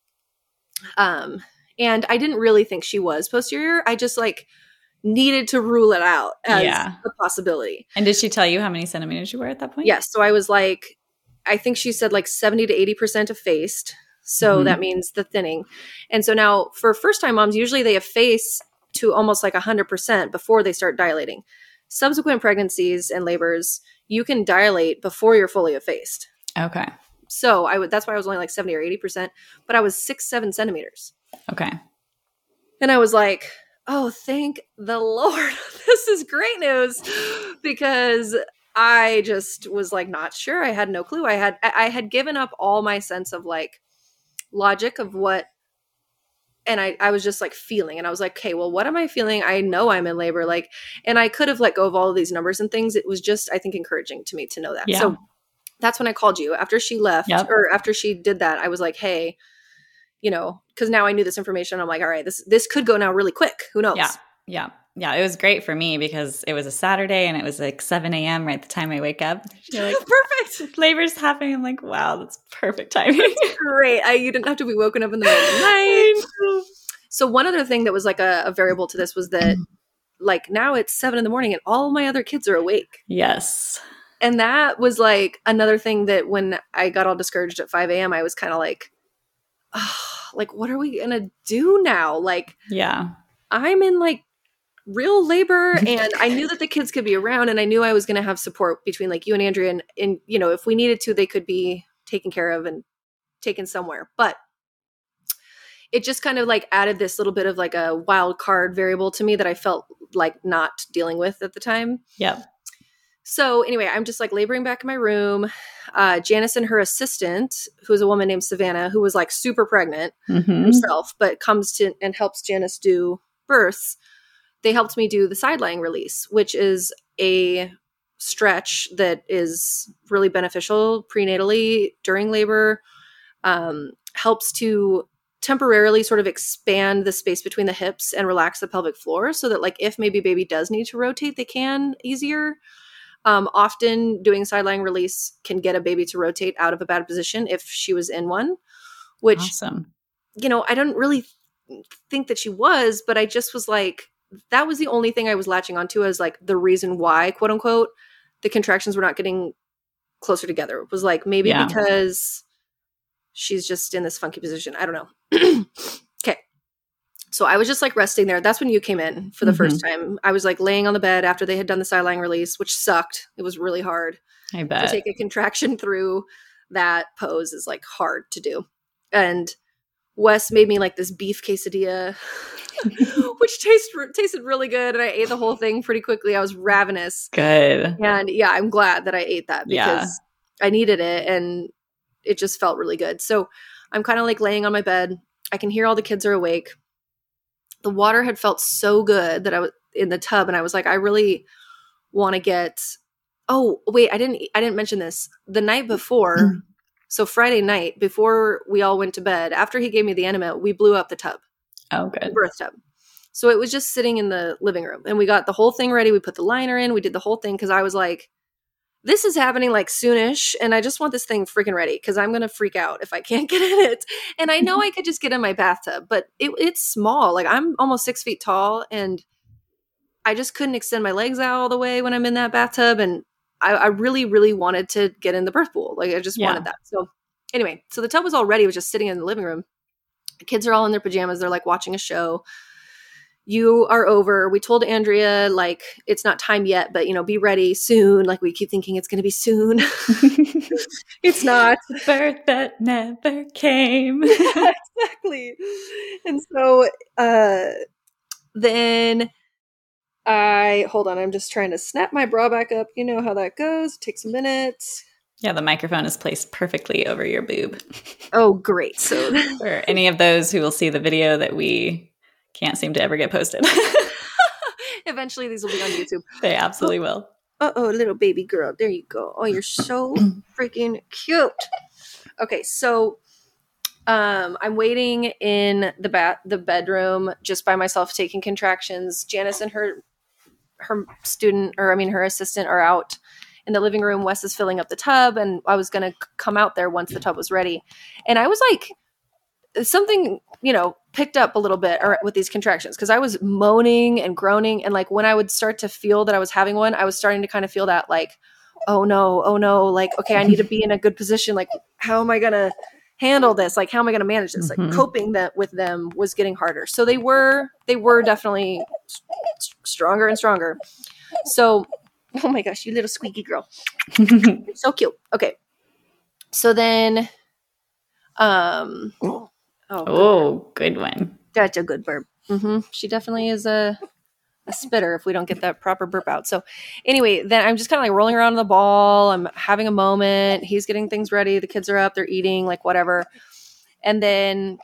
And I didn't really think she was posterior. I just like needed to rule it out as a possibility. And did she tell you how many centimeters you were at that point? Yes. So I was like, I think she said like 70 to 80% effaced. So that means the thinning. And so now for first time moms, usually they efface to almost like 100% before they start dilating. Subsequent pregnancies and labors, you can dilate before you're fully effaced. Okay. So that's why I was only like 70 or 80%, but I was 6-7 centimeters. Okay. And I was like, oh, thank the Lord. This is great news, because I just was like, not sure. I had no clue. I had given up all my sense of like logic of what, and I was just like feeling, and I was like, okay, well, what am I feeling? I know I'm in labor. Like, and I could have let go of all of these numbers and things. It was just, I think, encouraging to me to know that. Yeah. So that's when I called you after she left or after she did that. I was like, hey, you know, because now I knew this information. I'm like, all right, this could go now really quick. Who knows? Yeah. It was great for me because it was a Saturday and it was like 7 a.m. right at the time I wake up. You're like, perfect. Labor's happening. I'm like, wow, that's perfect timing. That's great. You didn't have to be woken up in the middle of the night. So one other thing that was like a variable to this was that like now it's 7 a.m. and all my other kids are awake. Yes. And that was like another thing that when I got all discouraged at 5 a.m., I was kind of like, oh, like, what are we going to do now? Like, I'm in like real labor, and I knew that the kids could be around, and I knew I was going to have support between like you and Andrea, and, you know, if we needed to, they could be taken care of and taken somewhere. But it just kind of like added this little bit of like a wild card variable to me that I felt like not dealing with at the time. Yeah. So anyway, I'm just like laboring back in my room. Janice and her assistant, who's a woman named Savannah, who was like super pregnant herself, but comes to and helps Janice do births. They helped me do the side lying release, which is a stretch that is really beneficial prenatally during labor, helps to temporarily sort of expand the space between the hips and relax the pelvic floor so that like if maybe baby does need to rotate, they can easier. Often doing side lying release can get a baby to rotate out of a bad position if she was in one, which, awesome. You know, I don't really think that she was, but I just was like, that was the only thing I was latching onto as like the reason why, quote unquote, the contractions were not getting closer together. It was like, maybe because she's just in this funky position. I don't know. Okay. So I was just like resting there. That's when you came in for the first time. I was like laying on the bed after they had done the sideline release, which sucked. It was really hard. I bet. To take a contraction through that pose is like hard to do. And Wes made me like this beef quesadilla, which tasted really good. And I ate the whole thing pretty quickly. I was ravenous. Good. And yeah, I'm glad that I ate that because I needed it and it just felt really good. So I'm kind of like laying on my bed. I can hear all the kids are awake. The water had felt so good that I was in the tub and I was like, I really want to get, oh wait, I didn't mention this. The night before, so Friday night before we all went to bed, after he gave me the enema, we blew up the tub. Oh, good. The birth tub. So it was just sitting in the living room and we got the whole thing ready. We put the liner in, we did the whole thing. Cause I was like, this is happening like soonish and I just want this thing freaking ready because I'm going to freak out if I can't get in it. And I know I could just get in my bathtub, but it's small. Like I'm almost 6 feet tall and I just couldn't extend my legs out all the way when I'm in that bathtub. And I really, really wanted to get in the birth pool. Like I just wanted that. So anyway, so the tub was all ready. It was just sitting in the living room. The kids are all in their pajamas. They're like watching a show. You are over. We told Andrea, like, it's not time yet, but, be ready soon. Like, we keep thinking it's going to be soon. It's not. The birth that never came. Exactly. And so then hold on, I'm just trying to snap my bra back up. You know how that goes. It takes a minute. Yeah, the microphone is placed perfectly over your boob. Oh, great. So for any of those who will see the video that we can't seem to ever get posted. Eventually these will be on YouTube. They absolutely will. Uh-oh, little baby girl. There you go. Oh, you're so freaking cute. Okay, so I'm waiting in the bedroom just by myself taking contractions. Janice and her assistant are out in the living room. Wes is filling up the tub and I was going to come out there once the tub was ready. And I was like, something, picked up a little bit with these contractions because I was moaning and groaning. And like when I would start to feel that I was having one, I was starting to kind of feel that like, oh no, like, okay, I need to be in a good position. Like, how am I going to handle this? Like, how am I going to manage this? Like coping with them was getting harder. So they were definitely stronger and stronger. So, oh my gosh, you little squeaky girl. You're so cute. Okay. So then, good one. That's a good burp. She definitely is a spitter if we don't get that proper burp out. So anyway, then I'm just kind of like rolling around on the ball. I'm having a moment. He's getting things ready. The kids are up. They're eating, like whatever. And then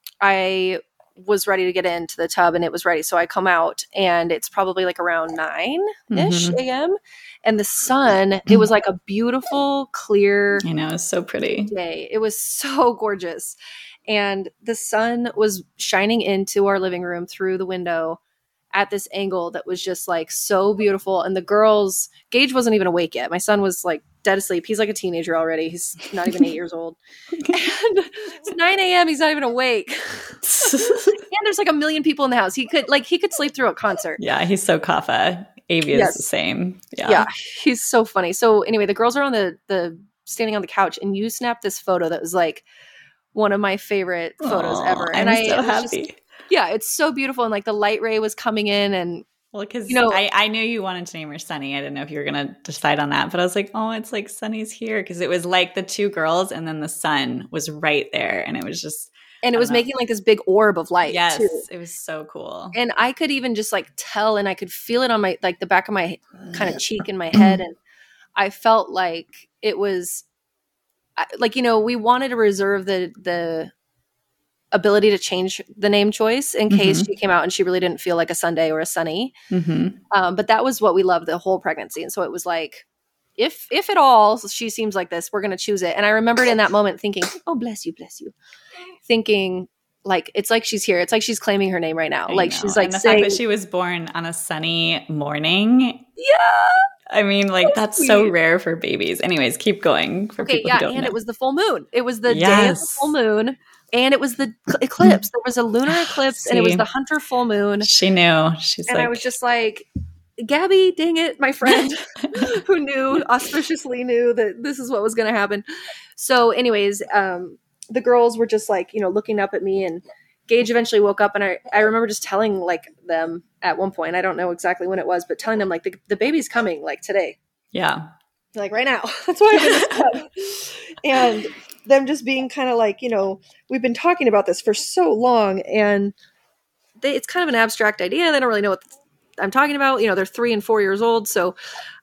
I was ready to get into the tub and it was ready. So I come out and it's probably like around 9-ish a.m. And the sun, it was like a beautiful, clear I know, it's so pretty day. It was so gorgeous. And the sun was shining into our living room through the window at this angle that was just like so beautiful. And the girls, Gage wasn't even awake yet. My son was like dead asleep. He's like a teenager already. He's not even 8 years old. And it's 9 a.m. He's not even awake. And there's like a million people in the house. He could sleep through a concert. Yeah, he's so Kaffa. Avi is the same. Yeah, he's so funny. So anyway, the girls are on the standing on the couch and you snapped this photo that was like one of my favorite photos ever. And I'm so happy. It's so beautiful. And like the light ray was coming in and because I knew you wanted to name her Sunny. I didn't know if you were going to decide on that, but I was like, oh, it's like Sunny's here. Because it was like the two girls and then the sun was right there. And it was just. And it was making like this big orb of light. Yes, too. It was so cool. And I could even just like tell and I could feel it on my, like the back of my kind of cheek and my head. And I felt like it was like, we wanted to reserve the ability to change the name choice in case she came out and she really didn't feel like a Sunday or a Sunny. But that was what we loved the whole pregnancy. And so it was like, if at all she seems like this, we're going to choose it. And I remembered in that moment thinking, oh, bless you. Thinking like, it's like she's here. It's like she's claiming her name right now. She's like and the saying fact that she was born on a sunny morning. Yeah. I mean, like that's so rare for babies. Anyways, keep going. For people who don't know. It was the full moon. It was the day of the full moon. And it was the eclipse. There was a lunar eclipse and it was the Hunter full moon. She knew. And I was just like, Gabby, dang it, my friend who knew, auspiciously knew that this is what was going to happen. So anyways, the girls were just like, looking up at me and Gage eventually woke up, and I remember just telling like them at one point, I don't know exactly when it was, but telling them like the baby's coming like today. Yeah. Like right now. That's why I'm in this tub. And them just being kind of like, we've been talking about this for so long, and it's kind of an abstract idea. They don't really know what I'm talking about. They're 3 and 4 years old. So,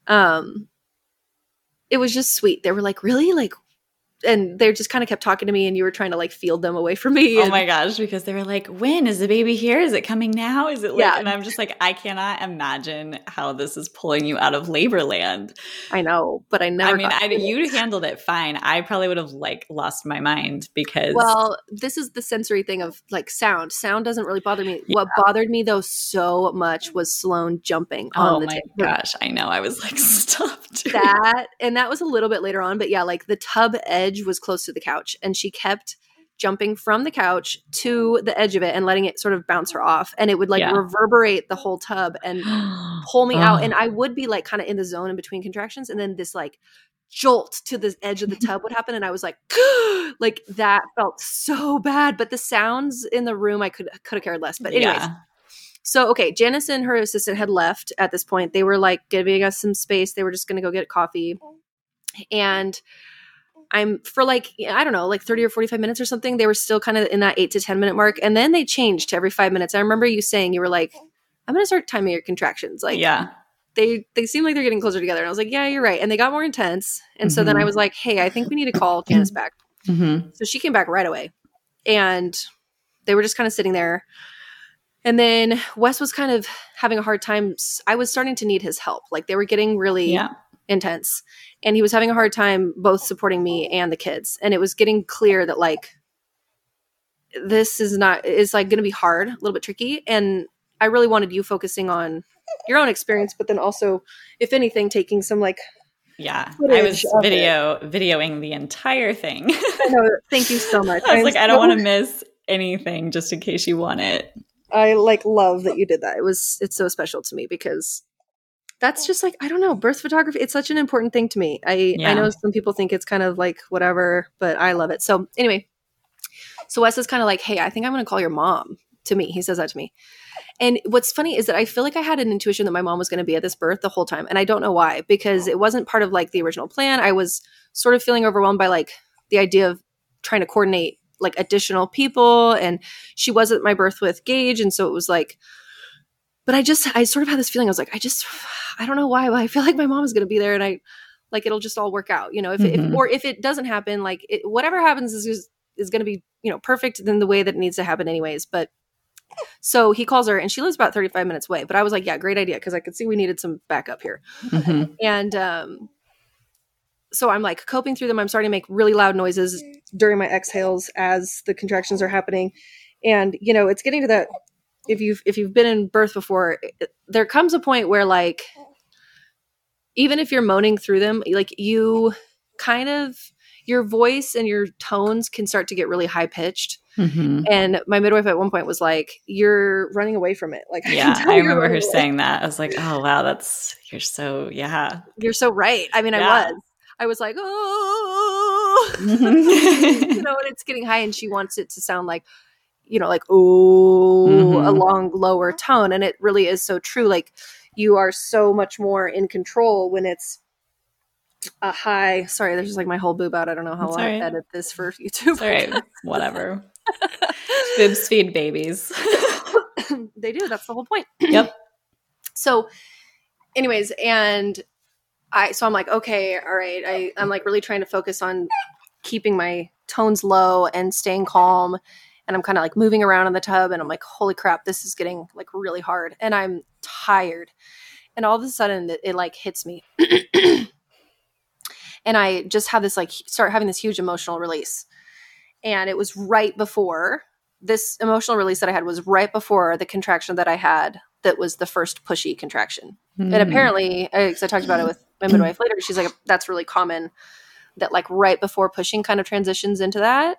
it was just sweet. They were like, really? Like, and they just kind of kept talking to me, and you were trying to like field them away from me. Oh my gosh, because they were like, when is the baby here? Is it coming now? Is it like, Yeah. And I'm just like, I cannot imagine how this is pulling you out of labor land. I know, but I never. You handled it fine. I probably would have like lost my mind because. Well, this is the sensory thing of like sound. Sound doesn't really bother me. Yeah. What bothered me though so much was Sloan jumping on the table. Oh my gosh, I know. I was like, stop doing that. And that was a little bit later on, but yeah, like the tub edge was close to the couch, and she kept jumping from the couch to the edge of it and letting it sort of bounce her off, and it would like reverberate the whole tub and pull me out, and I would be like kind of in the zone in between contractions, and then this like jolt to the edge of the tub would happen, and I was like like that felt so bad. But the sounds in the room, I could have cared less. But anyways, so okay, Janice and her assistant had left at this point. They were like giving us some space. They were just going to go get coffee, and I'm for like, I don't know, like 30 or 45 minutes or something. They were still kind of in that 8 to 10 minute mark. And then they changed to every 5 minutes. I remember you saying, you were like, I'm going to start timing your contractions. Like, they seem like they're getting closer together. And I was like, yeah, you're right. And they got more intense. And so then I was like, hey, I think we need to call Janice back. So she came back right away, and they were just kind of sitting there. And then Wes was kind of having a hard time. I was starting to need his help. Like they were getting really intense, and he was having a hard time both supporting me and the kids. And it was getting clear that like, this is like going to be hard, a little bit tricky. And I really wanted you focusing on your own experience, but then also, if anything, taking some like, I was videoing the entire thing. I know. Thank you so much. I was like, I don't want to miss anything just in case you want it. I like love that you did that. It's so special to me because that's just like, I don't know, birth photography. It's such an important thing to me. I know some people think it's kind of like whatever, but I love it. So anyway, so Wes is kind of like, hey, I think I'm going to call your mom to me. He says that to me. And what's funny is that I feel like I had an intuition that my mom was going to be at this birth the whole time. And I don't know why, because it wasn't part of like the original plan. I was sort of feeling overwhelmed by like the idea of trying to coordinate like additional people. And she was at my birth with Gage. And so it was like, but I sort of had this feeling. I was like, I don't know why, but I feel like my mom is going to be there, and I like, it'll just all work out, if it doesn't happen, like whatever happens is going to be, perfect in the way that it needs to happen anyways. But so he calls her, and she lives about 35 minutes away, but I was like, yeah, great idea. Cause I could see we needed some backup here. And, so I'm like coping through them. I'm starting to make really loud noises during my exhales as the contractions are happening. And, it's getting to that. If you've been in birth before, there comes a point where like, even if you're moaning through them, like you kind of, your voice and your tones can start to get really high pitched. And my midwife at one point was like, you're running away from it. Like, I remember her saying that. I was like, oh wow, you're so right. I mean, I was like, oh, and it's getting high, and she wants it to sound like, like, oh, a long, lower tone. And it really is so true. Like you are so much more in control when it's a high, sorry, there's just like my whole boob out. I don't know how I edit this for YouTube. Sorry, whatever. Boobs feed babies. They do. That's the whole point. Yep. So anyways, and I'm like, okay, all right. I'm like really trying to focus on keeping my tones low and staying calm. And I'm kind of like moving around in the tub, and I'm like, holy crap, this is getting like really hard, and I'm tired. And all of a sudden it like hits me. And I just have this like start having this huge emotional release. And it was right before this emotional release that I had was right before the contraction that I had. That was the first pushy contraction. And apparently, because I talked about it with my midwife later, she's like, that's really common that like right before pushing kind of transitions into that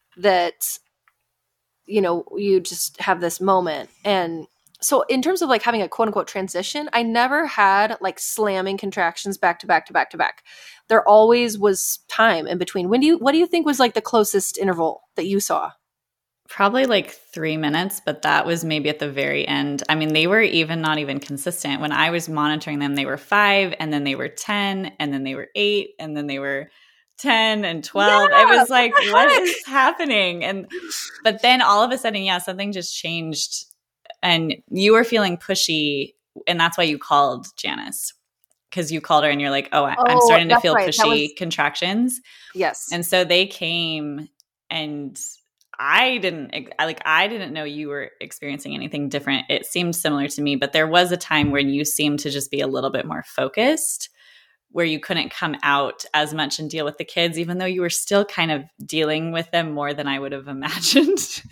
you just have this moment. And so in terms of like having a quote unquote transition, I never had like slamming contractions back to back to back to back. There always was time in between. What do you think was like the closest interval that you saw? Probably like 3 minutes, but that was maybe at the very end. I mean, they were not even consistent. When I was monitoring them, they were 5, and then they were 10, and then they were 8, and then they were 10 and 12. Yeah, It was like, what heck? is happening? But then all of a sudden, yeah, something just changed, and you were feeling pushy, and that's why you called Janice, because you called her and you're like, I'm starting to feel pushy contractions. Yes. And so they came, and I didn't know you were experiencing anything different. It seemed similar to me, but there was a time when you seemed to just be a little bit more focused, where you couldn't come out as much and deal with the kids, even though you were still kind of dealing with them more than I would have imagined.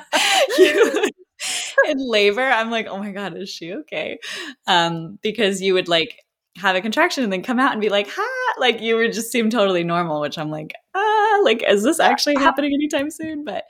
In labor, I'm like, oh my God, is she okay? Because you would like have a contraction and then come out and be like, ha, like you would just seem totally normal, which I'm like, like, is this actually happening anytime soon? But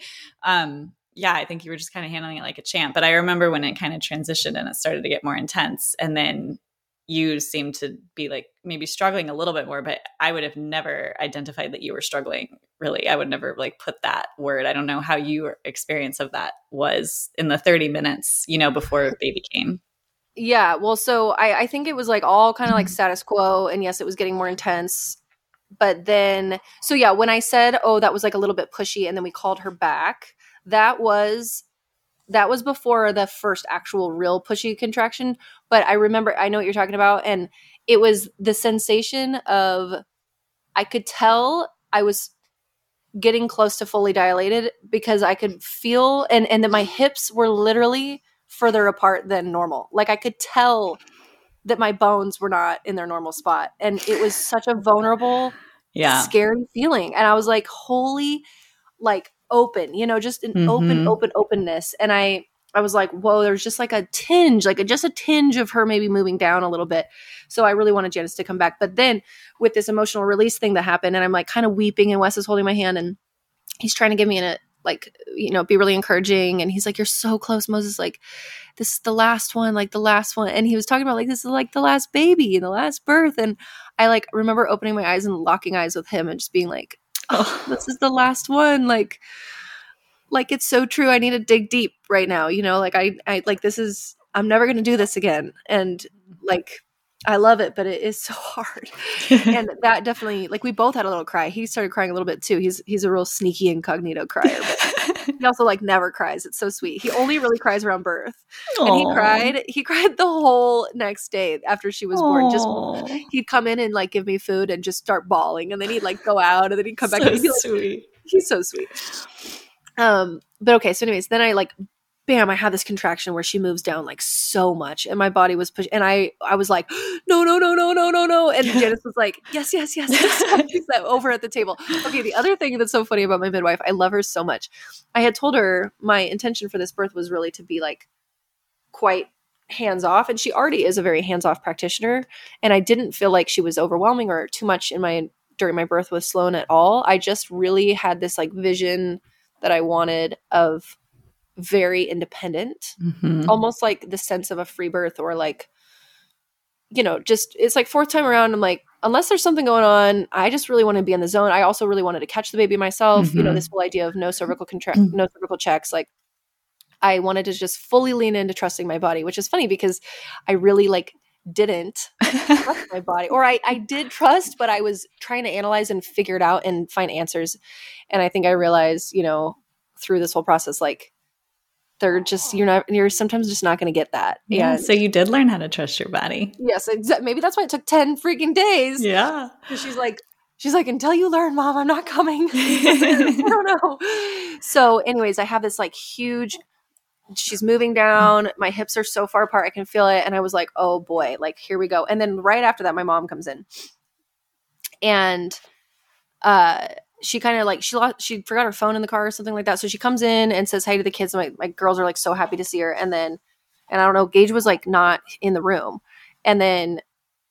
yeah, I think you were just kind of handling it like a champ. But I remember when it kind of transitioned and it started to get more intense, and then you seemed to be like maybe struggling a little bit more, but I would have never identified that you were struggling. Really, I would never like put that word. I don't know how your experience of that was in the 30 minutes, before baby came. Yeah, well, so I think it was like all kind of like status quo, and yes, it was getting more intense. But then, so yeah, when I said, oh, that was like a little bit pushy, and then we called her back, that was before the first actual real pushy contraction. But I know what you're talking about, and it was the sensation of, I could tell I was getting close to fully dilated because I could feel, and that my hips were literally further apart than normal. Like I could tell that my bones were not in their normal spot. And it was such a vulnerable, scary feeling. And I was like, holy, like open, just an openness. And I was like, whoa, there's just like a tinge, just a tinge of her maybe moving down a little bit. So I really wanted Janice to come back. But then with this emotional release thing that happened, and I'm like kind of weeping, and Wes is holding my hand, and he's trying to give me be really encouraging. And he's like, you're so close, Moses. Like, this is the last one, like the last one. And he was talking about like, this is like the last baby and the last birth. And I like remember opening my eyes and locking eyes with him and just being like, oh, this is the last one. Like it's so true. I need to dig deep right now. Like I like, this is, I'm never going to do this again. And like, I love it, but it is so hard. And that definitely, like, we both had a little cry. He started crying a little bit too. He's a real sneaky incognito crier, but he also like never cries. It's so sweet. He only really cries around birth. Aww. And he cried the whole next day after she was born. Just he'd come in and like give me food and just start bawling, and then he'd like go out, and then he'd come back. And he'd be like, sweet. He's so sweet. But okay. So anyways, then I like, bam, I had this contraction where she moves down like so much, and my body was pushed, and I was like, no. And Janice was like, yes. She's over at the table. Okay. The other thing that's so funny about my midwife, I love her so much. I had told her my intention for this birth was really to be like quite hands off, and she already is a very hands off practitioner. And I didn't feel like she was overwhelming or too much during my birth with Sloan at all. I just really had this like vision that I wanted of very independent, almost like the sense of a free birth, or like, just, it's like fourth time around, I'm like, unless there's something going on, I just really want to be in the zone. I also really wanted to catch the baby myself. This whole idea of no cervical no cervical checks. Like, I wanted to just fully lean into trusting my body, which is funny because I really like didn't trust my body, or I did trust, but I was trying to analyze and figure it out and find answers. And I think I realized, through this whole process, like, you're sometimes just not going to get that. Yeah. So you did learn how to trust your body. Yes. Maybe that's why it took 10 freaking days. Yeah. She's like, until you learn, Mom, I'm not coming. I don't know. So anyways, I have this like huge, she's moving down. My hips are so far apart. I can feel it. And I was like, oh boy, like, here we go. And then right after that, my mom comes in, and, she kind of like, she forgot her phone in the car or something like that. So she comes in and says hi to the kids. And my girls are like so happy to see her. And I don't know, Gage was like not in the room. And then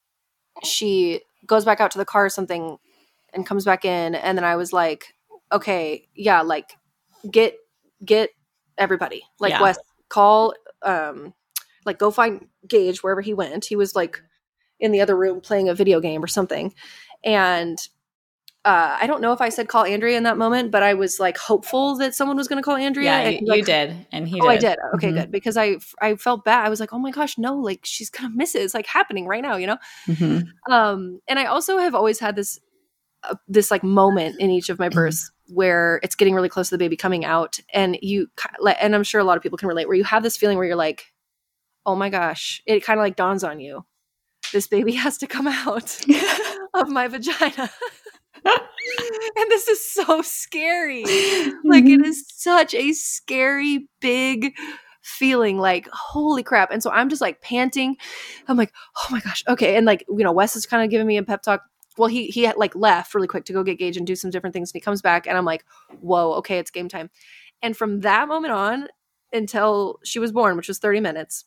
she goes back out to the car or something and comes back in. And then I was like, okay, yeah, like get everybody, like, yeah. Wes, call, like go find Gage wherever he went. He was like in the other room playing a video game or something. And I don't know if I said call Andrea in that moment, but I was like hopeful that someone was going to call Andrea. Yeah, and, you like, did. And he oh, did. I did. Okay, good. Because I felt bad. I was like, oh my gosh, no, like she's going to miss it. It's like happening right now, you know? And I also have always had this like moment in each of my births where it's getting really close to the baby coming out, and and I'm sure a lot of people can relate, where you have this feeling where you're like, oh my gosh, it kind of like dawns on you, this baby has to come out of my vagina. And this is so scary. Like, it is such a scary, big feeling, like, holy crap. And so I'm just like panting. I'm like, oh my gosh. Okay. And like, you know, Wes is kind of giving me a pep talk. Well, he had like left really quick to go get Gage and do some different things. And he comes back and I'm like, whoa, okay, it's game time. And from that moment on until she was born, which was 30 minutes,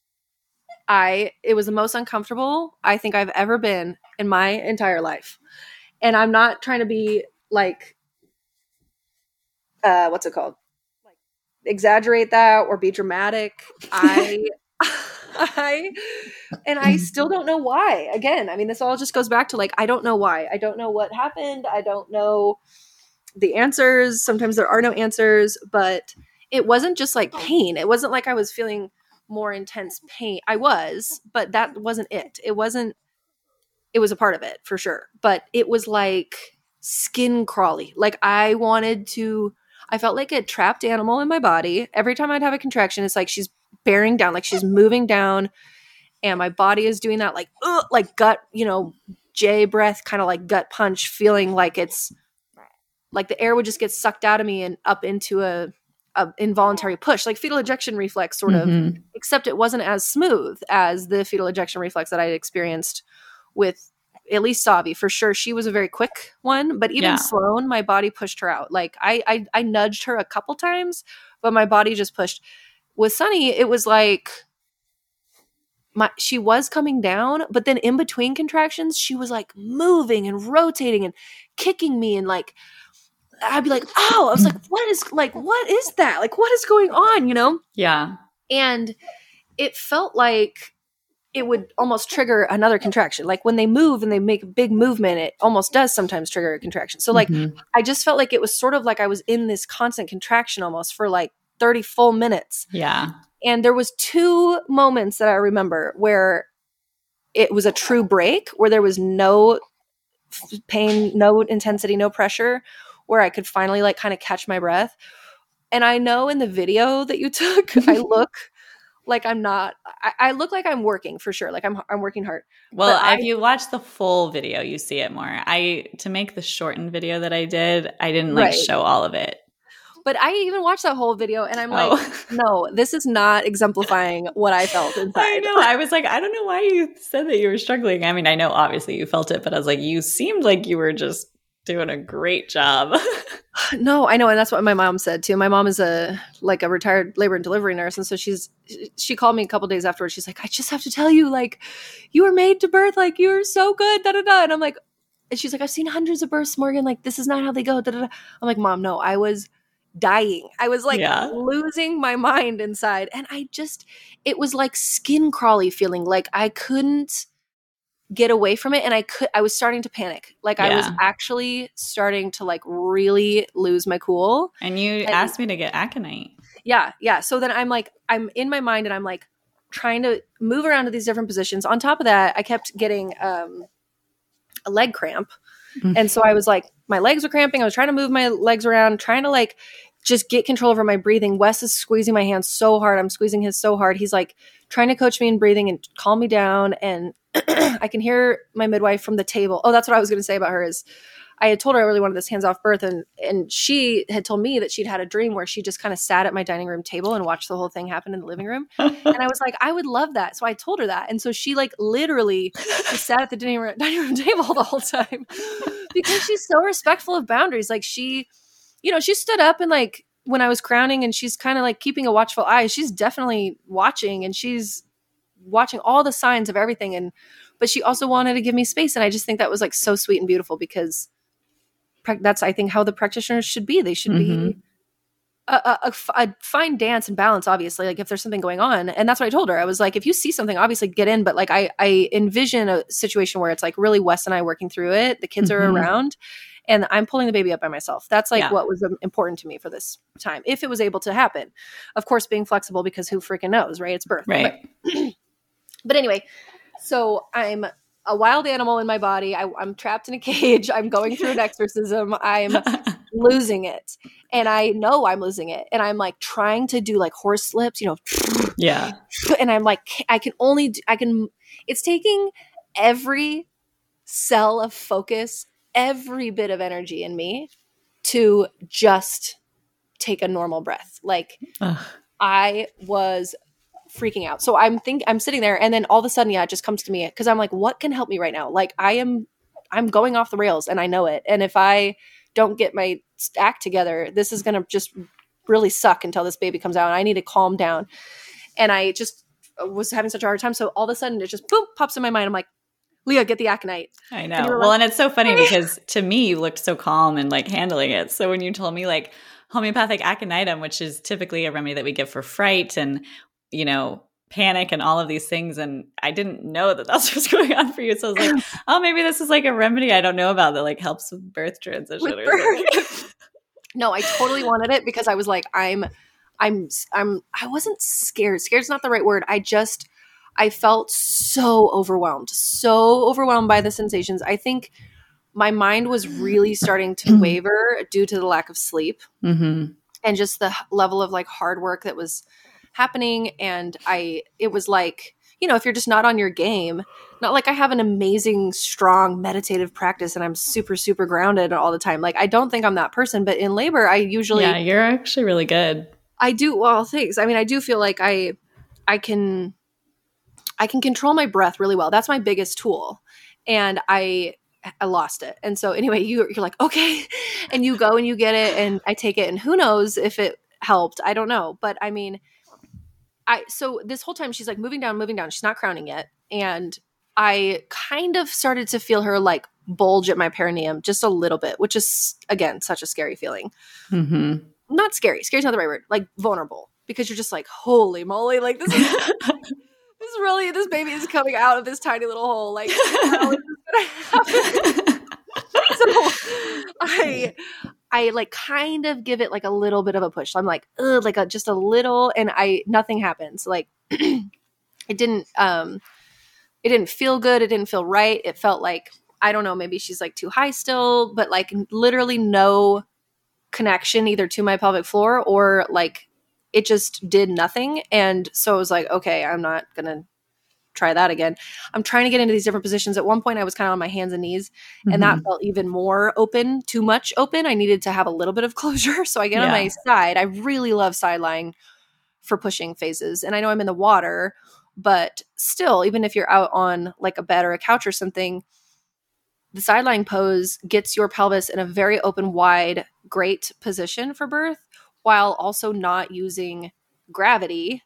it was the most uncomfortable I think I've ever been in my entire life. And I'm not trying to be like, what's it called? Like, exaggerate that or be dramatic. I still don't know why. Again, I mean, this all just goes back to like, I don't know why. I don't know what happened. I don't know the answers. Sometimes there are no answers, but it wasn't just like pain. It wasn't like I was feeling more intense pain. I was, but that wasn't it. It was a part of it for sure. But it was like skin crawly. Like I felt like a trapped animal in my body. Every time I'd have a contraction, it's like she's bearing down, like she's moving down, and my body is doing that like gut, you know, J breath, kind of like gut punch, feeling like it's like the air would just get sucked out of me and up into a involuntary push, like fetal ejection reflex sort of, except it wasn't as smooth as the fetal ejection reflex that I had experienced with at least Savi. For sure, she was a very quick one, but even Sloan, my body pushed her out. Like I nudged her a couple times, but my body just pushed. With Sunny, it was like she was coming down, but then in between contractions, she was like moving and rotating and kicking me, and like I'd be like, oh, I was like, what is that? Like, what is going on, you know? Yeah. And it felt like it would almost trigger another contraction. Like when they move and they make a big movement, it almost does sometimes trigger a contraction. So like, I just felt like it was sort of like I was in this constant contraction almost for like 30 full minutes. Yeah. And there was 2 moments that I remember where it was a true break, where there was no pain, no intensity, no pressure, where I could finally like kind of catch my breath. And I know in the video that you took, I look like I'm not, I look like I'm working for sure. Like I'm working hard. Well, if you watch the full video, you see it more. To make the shortened video that I did, I didn't like show all of it. But I even watched that whole video and I'm like, no, this is not exemplifying what I felt inside. I know. I was like, I don't know why you said that you were struggling. I mean, I know obviously you felt it, but I was like, you seemed like you were just doing a great job. No, I know. And that's what my mom said too. My mom is a retired labor and delivery nurse. And so she called me a couple days afterwards. She's like, I just have to tell you, like, you were made to birth. Like, you were so good. Da, da, da. And I'm like, and she's like, I've seen hundreds of births, Morgan. Like, this is not how they go. Da, da, da. I'm like, Mom, no, I was dying. I was like losing my mind inside. And it was like skin crawly feeling, like I couldn't get away from it. And I was starting to panic. Like I was actually starting to like really lose my cool. And you asked me to get Aconite. Yeah. Yeah. So then I'm in my mind and I'm like trying to move around to these different positions. On top of that, I kept getting a leg cramp. And so I was like, my legs were cramping. I was trying to move my legs around, trying to like just get control over my breathing. Wes is squeezing my hands so hard. I'm squeezing his so hard. He's like trying to coach me in breathing and calm me down. And I can hear my midwife from the table. Oh, that's what I was going to say about her is I had told her I really wanted this hands-off birth. And she had told me that she'd had a dream where she just kind of sat at my dining room table and watched the whole thing happen in the living room. And I was like, I would love that. So I told her that. And so she like literally just sat at the dining room table the whole time because she's so respectful of boundaries. Like she stood up and like when I was crowning and she's kind of like keeping a watchful eye, she's definitely watching and she's watching all the signs of everything. But she also wanted to give me space. And I just think that was like so sweet and beautiful because that's, I think, how the practitioners should be. They should be a fine dance and balance, obviously, like if there's something going on. And that's what I told her. I was like, if you see something, obviously get in. But like, I envision a situation where it's like really Wes and I working through it. The kids are around and I'm pulling the baby up by myself. That's like Yeah. what was important to me for this time, if it was able to happen. Of course, being flexible, because who freaking knows, right? It's birth. Right. But anyway, so I'm a wild animal in my body. I'm trapped in a cage. I'm going through an exorcism. I'm losing it. And I know I'm losing it. And I'm like trying to do like horse slips, you know. Yeah. And I'm like, it's taking every cell of focus, every bit of energy in me to just take a normal breath. Like Ugh. I was freaking out. So I'm sitting there, and then all of a sudden, it just comes to me, because I'm like, what can help me right now? Like I'm going off the rails, and I know it. And if I don't get my act together, this is going to just really suck until this baby comes out, and I need to calm down. And I just was having such a hard time. So all of a sudden it just boom pops in my mind. I'm like, Leah, get the aconite. I know. Well, and it's so funny because to me you looked so calm and like handling it. So when you told me like homeopathic aconitum, which is typically a remedy that we give for fright and, you know, panic and all of these things, and I didn't know that that's what's going on for you. So I was like, oh, maybe this is like a remedy I don't know about that like helps with birth transition or something. No, I totally wanted it because I was like, I wasn't scared. Scared's not the right word. I felt so overwhelmed by the sensations. I think my mind was really starting to waver due to the lack of sleep and just the level of like hard work that was happening. And it was like, you know, if you're just not on your game, not like I have an amazing, strong meditative practice and I'm super, super grounded all the time. Like, I don't think I'm that person, but in labor, I usually, yeah, you're actually really good. I do. Well, thanks. I mean, I do feel like I can control my breath really well. That's my biggest tool. And I lost it. And so anyway, you're like, okay. And you go and you get it, and I take it, and who knows if it helped. I don't know. But I mean, so this whole time she's like moving down. She's not crowning yet. And I kind of started to feel her like bulge at my perineum just a little bit, which is, again, such a scary feeling. Mm-hmm. Not scary. Scary's not the right word. Like vulnerable, because you're just like, holy moly, like this is this baby is coming out of this tiny little hole. Like, how is this gonna happen? So I like kind of give it like a little bit of a push. So I'm like, like just a little, and nothing happens. Like it didn't feel good. It didn't feel right. It felt like, I don't know, maybe she's like too high still, but like literally no connection either to my pelvic floor or like it just did nothing. And so I was like, okay, I'm not going to try that again. I'm trying to get into these different positions. At one point I was kind of on my hands and knees, and that felt even more open, too much open. I needed to have a little bit of closure. So I get on my side. I really love side lying for pushing phases. And I know I'm in the water, but still, even if you're out on like a bed or a couch or something, the side lying pose gets your pelvis in a very open, wide, great position for birth, while also not using gravity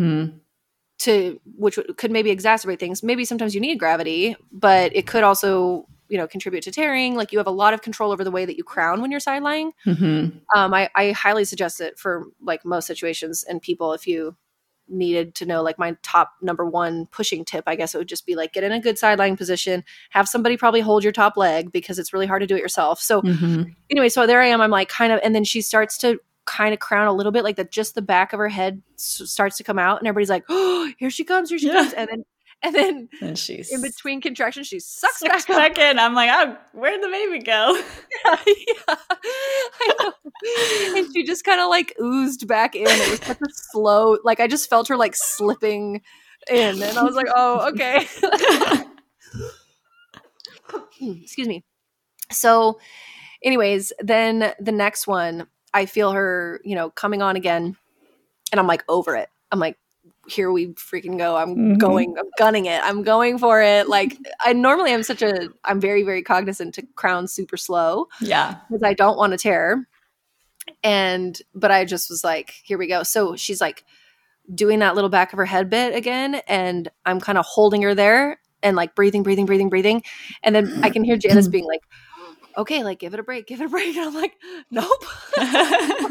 which could maybe exacerbate things. Maybe sometimes you need gravity, but it could also, you know, contribute to tearing. Like, you have a lot of control over the way that you crown when you're side lying. I highly suggest it for like most situations and people. If you needed to know like my top number one pushing tip, I guess it would just be like, get in a good side lying position, have somebody probably hold your top leg, because it's really hard to do it yourself. So anyway, so there I am. I'm like kind of, and then she starts to kind of crown a little bit, like just the back of her head starts to come out, and everybody's like, oh, here she comes. And then she's in between contractions, she sucks back in. I'm like, oh, where'd the baby go? I know. And she just kind of like oozed back in. It was such a slow, like I just felt her like slipping in, and I was like, oh, okay. Excuse me. So anyways, then the next one, I feel her, you know, coming on again, and I'm like over it. I'm like, here we freaking go. I'm gunning it. I'm going for it. Like, I'm very, very cognizant to crown super slow. Yeah. Because I don't want to tear. But I just was like, here we go. So she's like doing that little back of her head bit again. And I'm kind of holding her there and like breathing. And then I can hear Janice being like, okay, like give it a break. And I'm like, nope.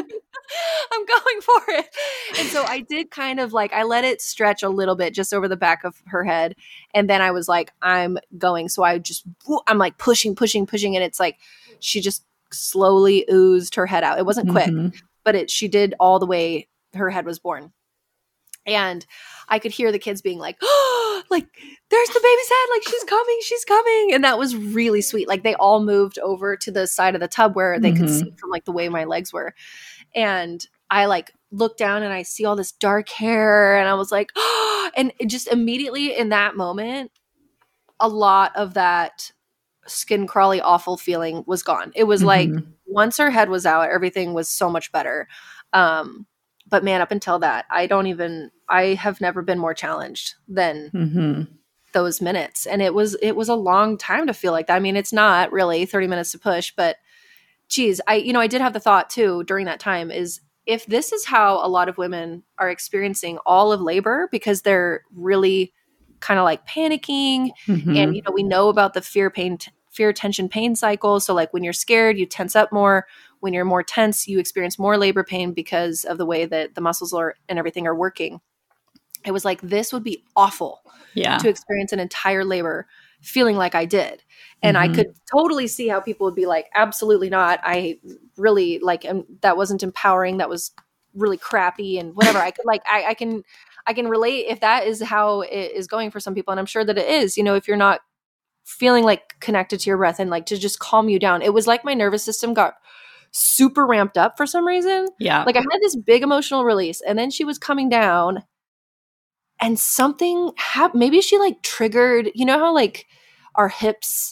I'm going for it. And so I did kind of like, I let it stretch a little bit just over the back of her head. And then I was like, I'm going. So I'm like pushing. And it's like, she just slowly oozed her head out. It wasn't quick, but she did all the way her head was born. And I could hear the kids being like, oh, like, there's the baby's head. Like, she's coming. And that was really sweet. Like, they all moved over to the side of the tub where they could see from like the way my legs were. And I like look down and I see all this dark hair. And I was like, oh, and it just immediately in that moment, a lot of that skin crawly, awful feeling was gone. It was like, once her head was out, everything was so much better. But man, up until that, I have never been more challenged than those minutes. And it was a long time to feel like that. I mean, it's not really 30 minutes to push, but geez, I did have the thought too during that time is if this is how a lot of women are experiencing all of labor because they're really kind of like panicking and, we know about the fear, tension, pain cycle. So like when you're scared, you tense up more. When you're more tense, you experience more labor pain because of the way that the muscles and everything are working. It was like, this would be awful to experience an entire labor feeling like I did. And I could totally see how people would be like, absolutely not. I really that wasn't empowering. That was really crappy and whatever. I could I can relate if that is how it is going for some people. And I'm sure that it is, if you're not feeling like connected to your breath and like to just calm you down. It was like my nervous system got super ramped up for some reason. Yeah. Like I had this big emotional release and then she was coming down and something happened. Maybe she like triggered, how like our hips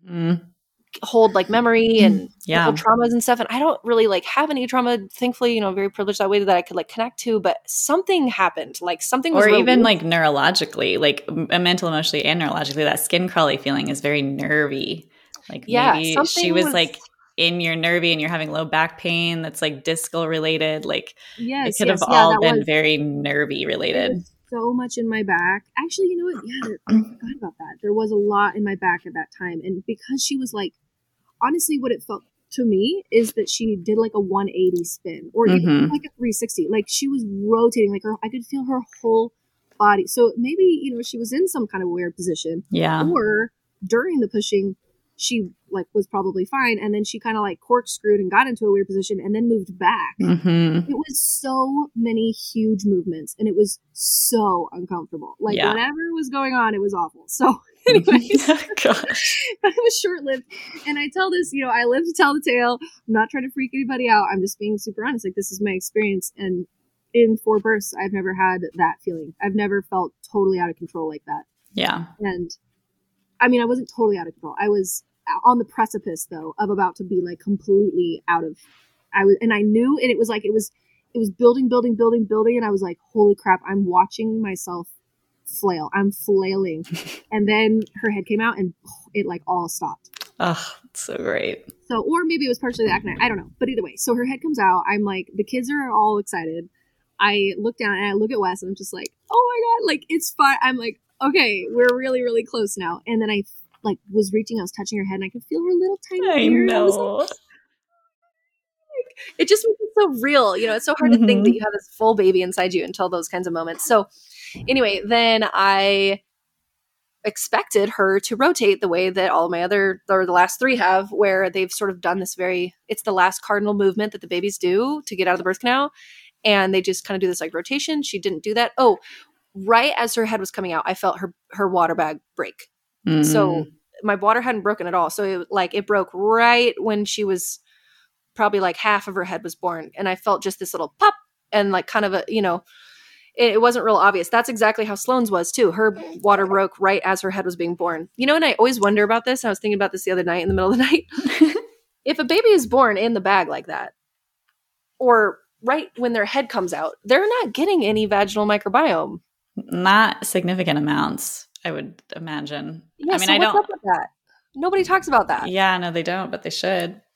hold like memory and traumas and stuff. And I don't really like have any trauma, thankfully, very privileged that way that I could like connect to, but something happened. Like something was even like neurologically, like mental, emotionally and neurologically, that skin crawly feeling is very nervy. Like maybe she was like in your nervy and you're having low back pain that's like discal related. Like it could have all been very nervy related. So much in my back. Actually, you know what? Yeah, I forgot about that. There was a lot in my back at that time. And because she was like, honestly, what it felt to me is that she did like a 180 spin or even like a 360. Like she was rotating, like I could feel her whole body. So maybe, she was in some kind of weird position. Yeah. Or during the pushing, she like was probably fine. And then she kind of like corkscrewed and got into a weird position and then moved back. It was so many huge movements and it was so uncomfortable. Like whatever was going on, it was awful. So anyways, gosh. But it was short-lived. And I tell this, I live to tell the tale. I'm not trying to freak anybody out. I'm just being super honest. Like this is my experience. And in 4 births, I've never had that feeling. I've never felt totally out of control like that. Yeah. And I mean, I wasn't totally out of control. I was on the precipice though of about to be like completely and I knew, and it was like, it was building. And I was like, holy crap, I'm watching myself flail. I'm flailing. And then her head came out and it like all stopped. Oh, so great. So, or maybe it was partially the acne. I don't know. But either way, so her head comes out. I'm like, the kids are all excited. I look down and I look at Wes and I'm just like, oh my God, like it's fine. I'm like, okay, we're really, really close now. And then I like was reaching, I was touching her head and I could feel her little tiny ear. I know. It just makes it so real. It's so hard to think that you have this full baby inside you until those kinds of moments. So anyway, then I expected her to rotate the way that all my the last 3 have, where they've sort of done this it's the last cardinal movement that the babies do to get out of the birth canal. And they just kind of do this like rotation. She didn't do that. Oh, right as her head was coming out, I felt her water bag break. So my water hadn't broken at all. So it broke right when she was probably like half of her head was born. And I felt just this little pop and like kind of it wasn't real obvious. That's exactly how Sloane's was too. Her water broke right as her head was being born. And I always wonder about this. I was thinking about this the other night in the middle of the night. If a baby is born in the bag like that, or right when their head comes out, they're not getting any vaginal microbiome. Not significant amounts, I would imagine. Yeah, I mean, so what's up with that? Nobody talks about that. Yeah, no, they don't, but they should.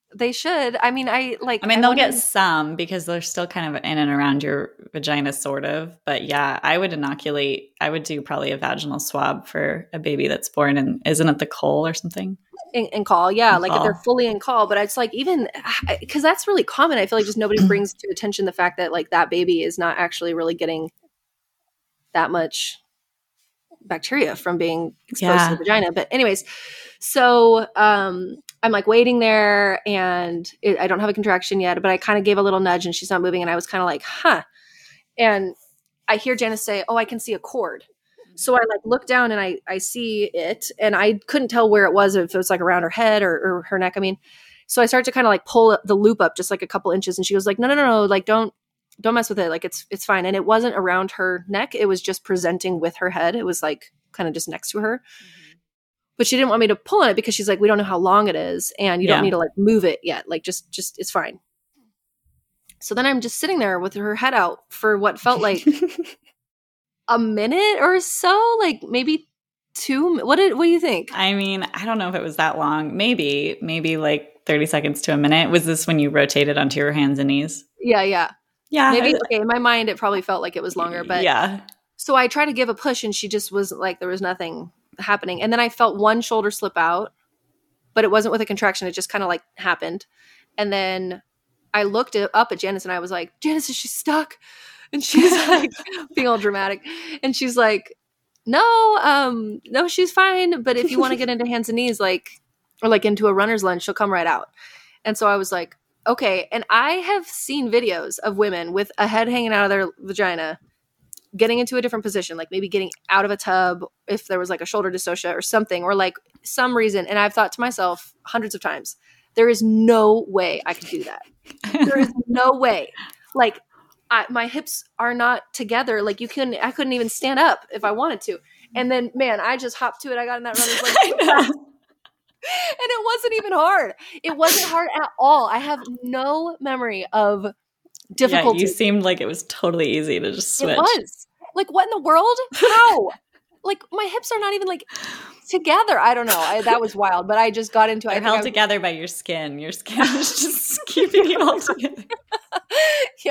They should. I mean, they'll get some because they're still kind of in and around your vagina, sort of. But yeah, I would do probably a vaginal swab for a baby that's born in, isn't it the col or something? In call, yeah. In like call. If they're fully in call, but it's like, even because that's really common. I feel like just nobody brings to attention the fact that like that baby is not actually really getting that much bacteria from being exposed to the vagina. But anyways, so I'm like waiting there, and I don't have a contraction yet, but I kind of gave a little nudge and she's not moving, and I was kind of like, huh. And I hear Janice say, "Oh, I can see a cord." So I like look down and I see it, and I couldn't tell where it was, if it was like around her head or her neck. I mean, so I start to kind of like pull the loop up just like a couple inches, and she goes like, no, like don't mess with it. Like it's fine. And it wasn't around her neck. It was just presenting with her head. It was like kind of just next to her. Mm-hmm. But she didn't want me to pull on it because she's like, we don't know how long it is, and you don't need to like move it yet. Like just it's fine. So then I'm just sitting there with her head out for what felt like a minute or so, like maybe 2. What do you think? I mean, I don't know if it was that long. Maybe like 30 seconds to a minute. Was this when you rotated onto your hands and knees? Yeah. Maybe, okay, in my mind, it probably felt like it was longer, but yeah. So I tried to give a push, and she just was like, there was nothing happening. And then I felt one shoulder slip out, but it wasn't with a contraction. It just kind of like happened. And then I looked up at Janice, and I was like, Janice, is she stuck? And she's like, being all dramatic. And she's like, no, she's fine. But if you want to get into hands and knees, or into a runner's lunge, she'll come right out. And so I was like, okay. And I have seen videos of women with a head hanging out of their vagina getting into a different position, like maybe getting out of a tub if there was like a shoulder dystocia or something, or like some reason. And I've thought to myself hundreds of times, there is no way I could do that. There is no way. Like, my hips are not together. Like I couldn't even stand up if I wanted to. And then, man, I just hopped to it. I got in that runner's lunge. And it wasn't even hard. It wasn't hard at all. I have no memory of difficulty. Yeah, you seemed like it was totally easy to just switch. It was. Like, what in the world? How? Like, my hips are not even like together. I don't know. That was wild. But I just got into it. They're held together by your skin. Your skin is just keeping you all together. Yeah.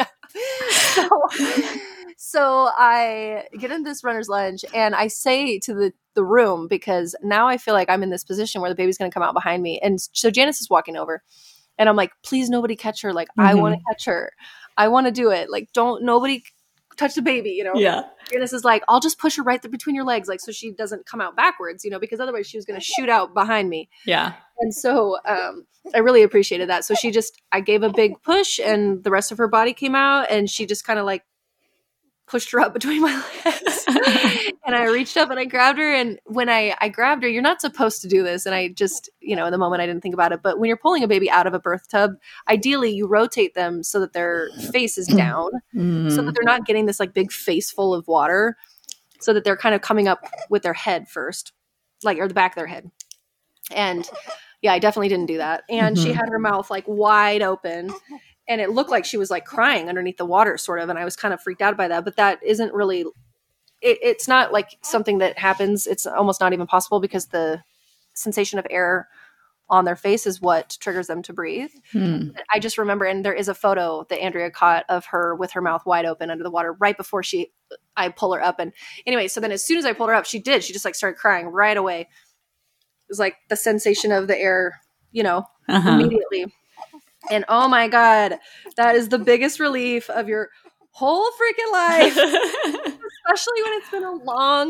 So I get in this runner's lunge, and I say to the room, because now I feel like I'm in this position where the baby's going to come out behind me. And so Janice is walking over, and I'm like, please, nobody catch her. Like, I want to catch her. I want to do it. Like, don't nobody touch the baby, you know? Yeah. Janice is like, I'll just push her right there between your legs, like, so she doesn't come out backwards, you know, because otherwise she was going to shoot out behind me. Yeah. And so I really appreciated that. So I gave a big push, and the rest of her body came out, and she just kind of like pushed her up between my legs. And I reached up and I grabbed her. And when I grabbed her, you're not supposed to do this. And I just, in the moment I didn't think about it. But when you're pulling a baby out of a birth tub, ideally you rotate them so that their face is down, so that they're not getting this like big face full of water, so that they're kind of coming up with their head first, like, or the back of their head. And yeah, I definitely didn't do that. And she had her mouth like wide open, and it looked like she was like crying underneath the water, sort of. And I was kind of freaked out by that. But that isn't really, it's not like something that happens. It's almost not even possible, because the sensation of air on their face is what triggers them to breathe. I just remember, and there is a photo that Andrea caught of her with her mouth wide open under the water right before I pull her up. And anyway, so then as soon as I pulled her up, she just like started crying right away. It was like the sensation of the air, immediately. And oh my God, that is the biggest relief of your whole freaking life. Especially when it's been a long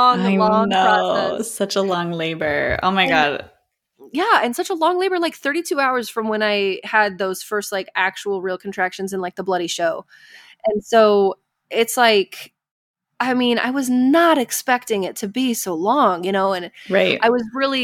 process. Such a long labor. Oh my God. Yeah. And such a long labor, like 32 hours from when I had those first like actual real contractions in like the bloody show. And so it's like, I mean, I was not expecting it to be so long, and right. I was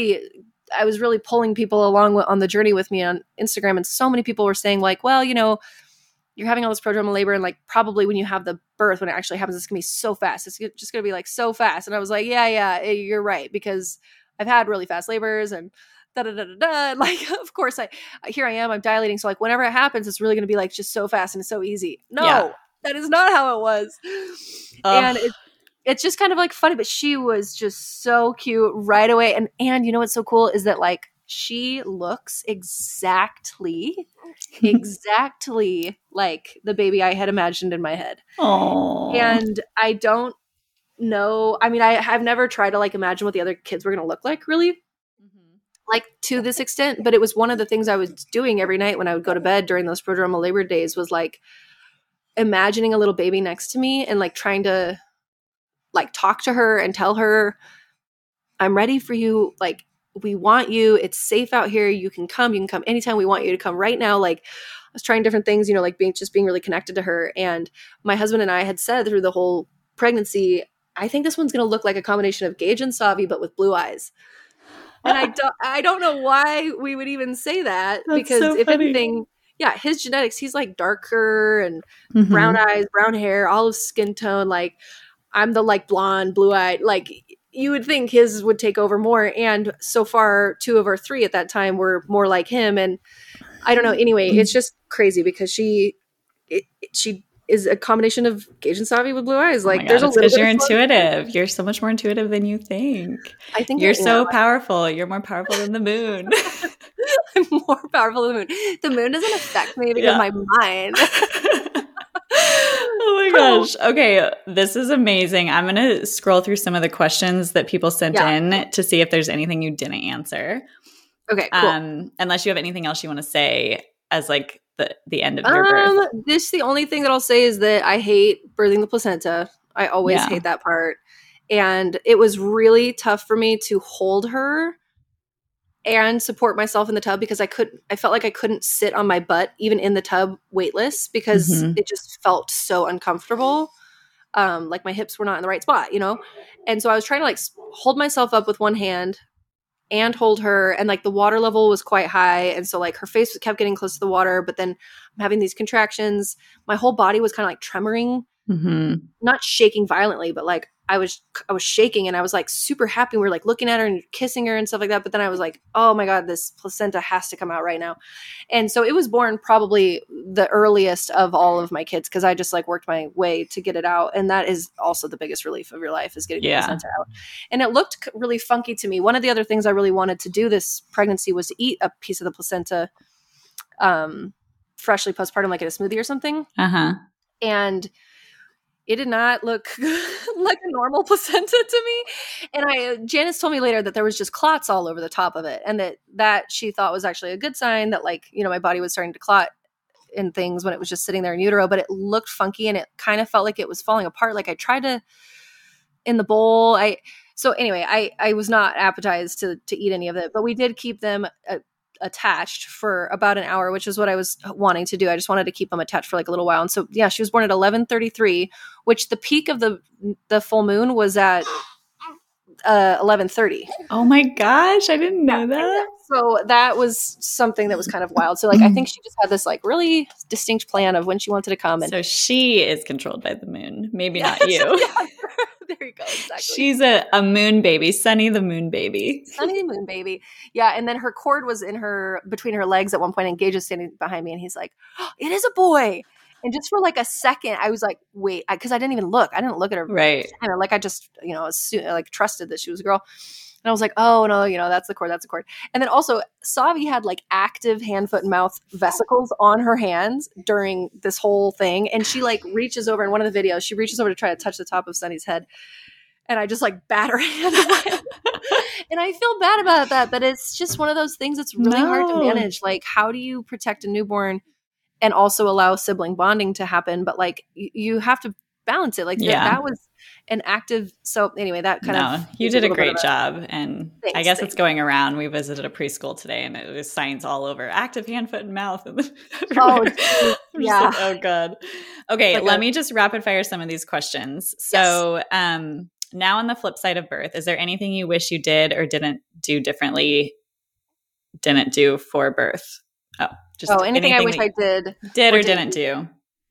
really pulling people along on the journey with me on Instagram. And so many people were saying like, well, you're having all this prodromal labor, and like probably when you have the birth, when it actually happens, it's gonna be so fast. It's just gonna be like so fast. And I was like, yeah, you're right, because I've had really fast labors and da-da-da-da-da. Like, of course here I am, I'm dilating. So like whenever it happens, it's really gonna be like just so fast and it's so easy. No, that is not how it was. And it's just kind of like funny, but she was just so cute right away. And what's so cool is that like she looks exactly like the baby I had imagined in my head. Oh. And I don't know. I mean, I've never tried to like imagine what the other kids were going to look like, really, like to this extent. But it was one of the things I was doing every night when I would go to bed during those prodromal labor days, was like imagining a little baby next to me and like trying to like talk to her and tell her, I'm ready for you. Like, we want you. It's safe out here. You can come anytime. We want you to come right now. Like, I was trying different things, you know, like being really connected to her. And my husband and I had said through the whole pregnancy, I think this one's going to look like a combination of Gage and Savi, but with blue eyes. And I don't know why we would even say that. That's because so if funny. anything, yeah, his genetics, he's like darker and brown eyes, brown hair, olive skin tone. Like, I'm the like blonde, blue eyed, like you would think his would take over more. And so far, 2 of our 3 at that time were more like him. And I don't know. Anyway, it's just crazy because she is a combination of Gage and Savi with blue eyes. Like, there's a little because bit you're of intuitive. You're so much more intuitive than you think. I think you're so powerful. You're more powerful than the moon. I'm more powerful than the moon. The moon doesn't affect me because of my mind. Oh my gosh. Okay. This is amazing. I'm going to scroll through some of the questions that people sent in to see if there's anything you didn't answer. Okay, cool. Unless you have anything else you want to say as like the end of your birth. The only thing that I'll say is that I hate birthing the placenta. I always hate that part. And it was really tough for me to hold her and support myself in the tub because I felt like I couldn't sit on my butt even in the tub weightless because it just felt so uncomfortable. Like my hips were not in the right spot, you know? And so I was trying to like hold myself up with one hand and hold her, and like the water level was quite high. And so like her face kept getting close to the water, but then I'm having these contractions. My whole body was kind of like tremoring, not shaking violently, but like I was shaking, and I was like super happy. We were like looking at her and kissing her and stuff like that. But then I was like, oh my God, this placenta has to come out right now. And so it was born probably the earliest of all of my kids because I just like worked my way to get it out. And that is also the biggest relief of your life, is getting the placenta out. And it looked really funky to me. One of the other things I really wanted to do this pregnancy was to eat a piece of the placenta freshly postpartum, like in a smoothie or something. And it did not look like a normal placenta to me. And Janice told me later that there was just clots all over the top of it. And that she thought was actually a good sign that, like, you know, my body was starting to clot in things when it was just sitting there in utero, but it looked funky and it kind of felt like it was falling apart. Like I tried to, in the bowl, so anyway, I was not appetized to eat any of it, but we did keep them attached for about an hour, which is what I was wanting to do. I just wanted to keep them attached for like a little while. And so, yeah, she was born at 11:33, which the peak of the full moon was at 11:30. Oh my gosh, I didn't know that. So that was something that was kind of wild. So like, I think she just had this like really distinct plan of when she wanted to come. And so she is controlled by the moon, maybe not you. There you go. Exactly. She's a moon baby, Sunny the moon baby. Sunny the moon baby. Yeah. And then her cord was between her legs at one point, and Gage is standing behind me and he's like, oh, it is a boy. And just for like a second, I was like, wait, because I didn't even look. I didn't look at her. Right. And like, I just, you know, like trusted that she was a girl. And I was like, oh no, you know, that's the cord. And then also Savi had like active hand, foot, and mouth vesicles on her hands during this whole thing. And she like reaches over in one of the videos, she reaches over to try to touch the top of Sunny's head. And I just like bat her hand away. And I feel bad about that, but it's just one of those things that's really hard to manage. Like, how do you protect a newborn and also allow sibling bonding to happen? But like, you have to balance it. Like that was an active. So anyway, that kind of. You did a great job. And thanks, I guess it's going around. We visited a preschool today and it was signs all over. Active hand, foot, and mouth. Oh, yeah. Like, oh God. Okay, let me just rapid fire some of these questions. So now on the flip side of birth, is there anything you wish you did or didn't do differently, didn't do for birth? Anything I wish I did or didn't do?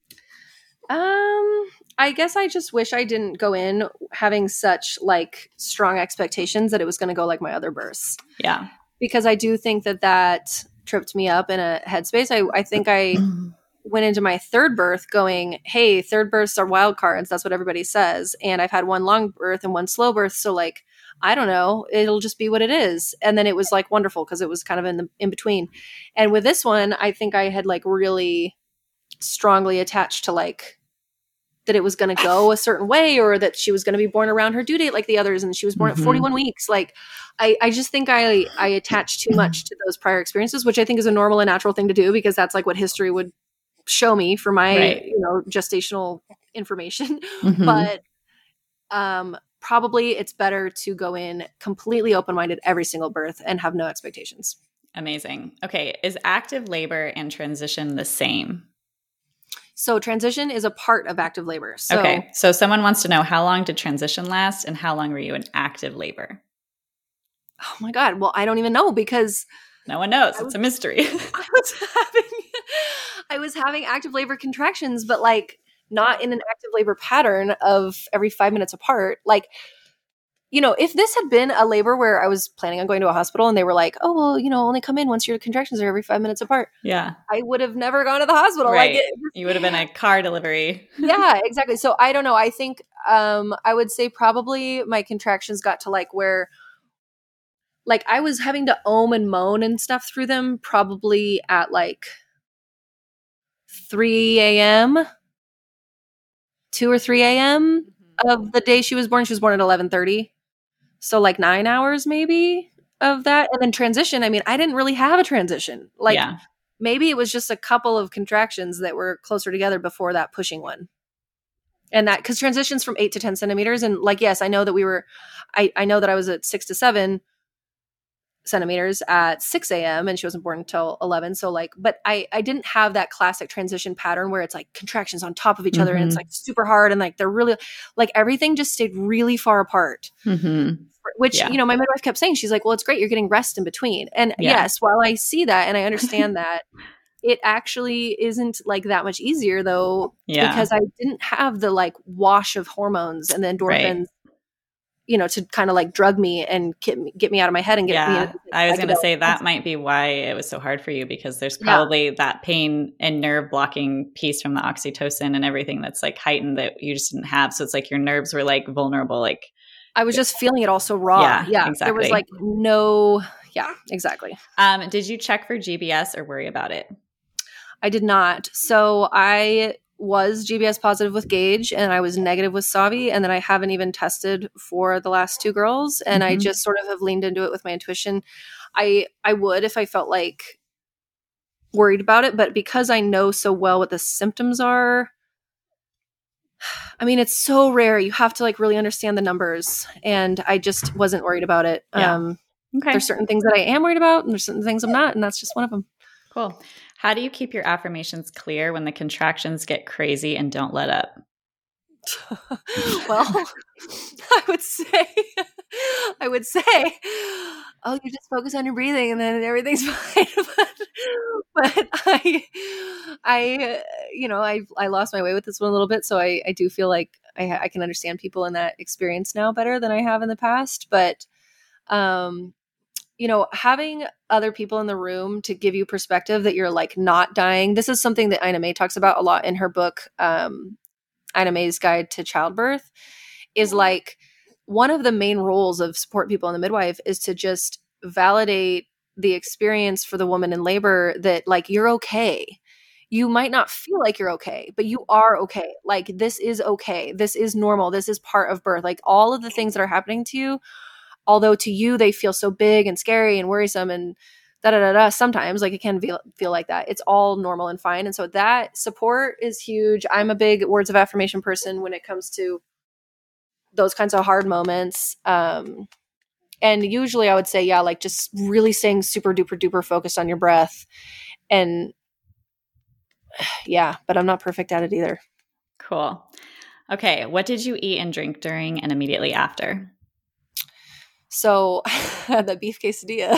I guess I just wish I didn't go in having such like strong expectations that it was going to go like my other births. Yeah. Because I do think that tripped me up in a headspace. I think I went into my third birth going, hey, third births are wild cards. That's what everybody says. And I've had one long birth and one slow birth. So like, I don't know, it'll just be what it is. And then it was like wonderful because it was kind of in between. And with this one, I think I had like really strongly attached to like that it was going to go a certain way, or that she was going to be born around her due date like the others, and she was born at 41 weeks. Like I just think I attached too much to those prior experiences, which I think is a normal and natural thing to do, because that's like what history would show me for my gestational information. But probably it's better to go in completely open-minded every single birth and have no expectations. Amazing. Okay, is active labor and transition the same? So transition is a part of active labor. So someone wants to know, how long did transition last and how long were you in active labor? Oh my God. Well, I don't even know, because no one knows. It's a mystery. I was having active labor contractions, but like not in an active labor pattern of every 5 minutes apart. Like, if this had been a labor where I was planning on going to a hospital and they were like, oh, well, only come in once your contractions are every 5 minutes apart. Yeah. I would have never gone to the hospital. Right. You would have been a car delivery. Yeah, exactly. So I don't know. I think I would say probably my contractions got to like where like I was having to ohm and moan and stuff through them probably at like 3 a.m., 2 or 3 a.m. of the day she was born. She was born at 11:30. So like 9 hours maybe of that. And then transition, I mean, I didn't really have a transition. Like maybe it was just a couple of contractions that were closer together before that pushing one. And that, because transitions from 8 to 10 centimeters. And like, yes, I know that I know that I was at 6 to 7 centimeters at 6 a.m. and she wasn't born until 11. So like, but I didn't have that classic transition pattern where it's like contractions on top of each other and it's like super hard. And like, they're really like, everything just stayed really far apart, which, my midwife kept saying, she's like, well, it's great. You're getting rest in between. And yes, while I see that and I understand that, it actually isn't like that much easier though, because I didn't have the like wash of hormones and the endorphins, to kind of like drug me and get me out of my head and get me. I was going to say that might be why it was so hard for you, because there's probably that pain and nerve blocking piece from the oxytocin and everything that's like heightened that you just didn't have. So it's like your nerves were like vulnerable. Like I was just feeling it all so raw. Yeah, exactly. There was like no, exactly. Did you check for GBS or worry about it? I did not. So I was GBS positive with Gage and I was negative with Savi. And then I haven't even tested for the last two girls. And I just sort of have leaned into it with my intuition. I would if I felt like worried about it. But because I know so well what the symptoms are, I mean, it's so rare. You have to like really understand the numbers. And I just wasn't worried about it. Okay. There's certain things that I am worried about and there's certain things I'm not. And that's just one of them. Cool. How do you keep your affirmations clear when the contractions get crazy and don't let up? Well, I would say, oh, you just focus on your breathing and then everything's fine. but I lost my way with this one a little bit. So I do feel like I can understand people in that experience now better than I have in the past. But, having other people in the room to give you perspective that you're like not dying. This is something that Ina May talks about a lot in her book, Ina May's Guide to Childbirth, is like one of the main roles of support people in the midwife is to just validate the experience for the woman in labor that like, you're okay. You might not feel like you're okay, but you are okay. Like this is okay. This is normal. This is part of birth. Like all of the things that are happening to you, although to you, they feel so big and scary and worrisome and sometimes like it can feel like that. It's all normal and fine. And so that support is huge. I'm a big words of affirmation person when it comes to those kinds of hard moments. And usually I would say, like just really staying super duper duper focused on your breath. And but I'm not perfect at it either. Cool. Okay. What did you eat and drink during and immediately after? So the beef quesadilla.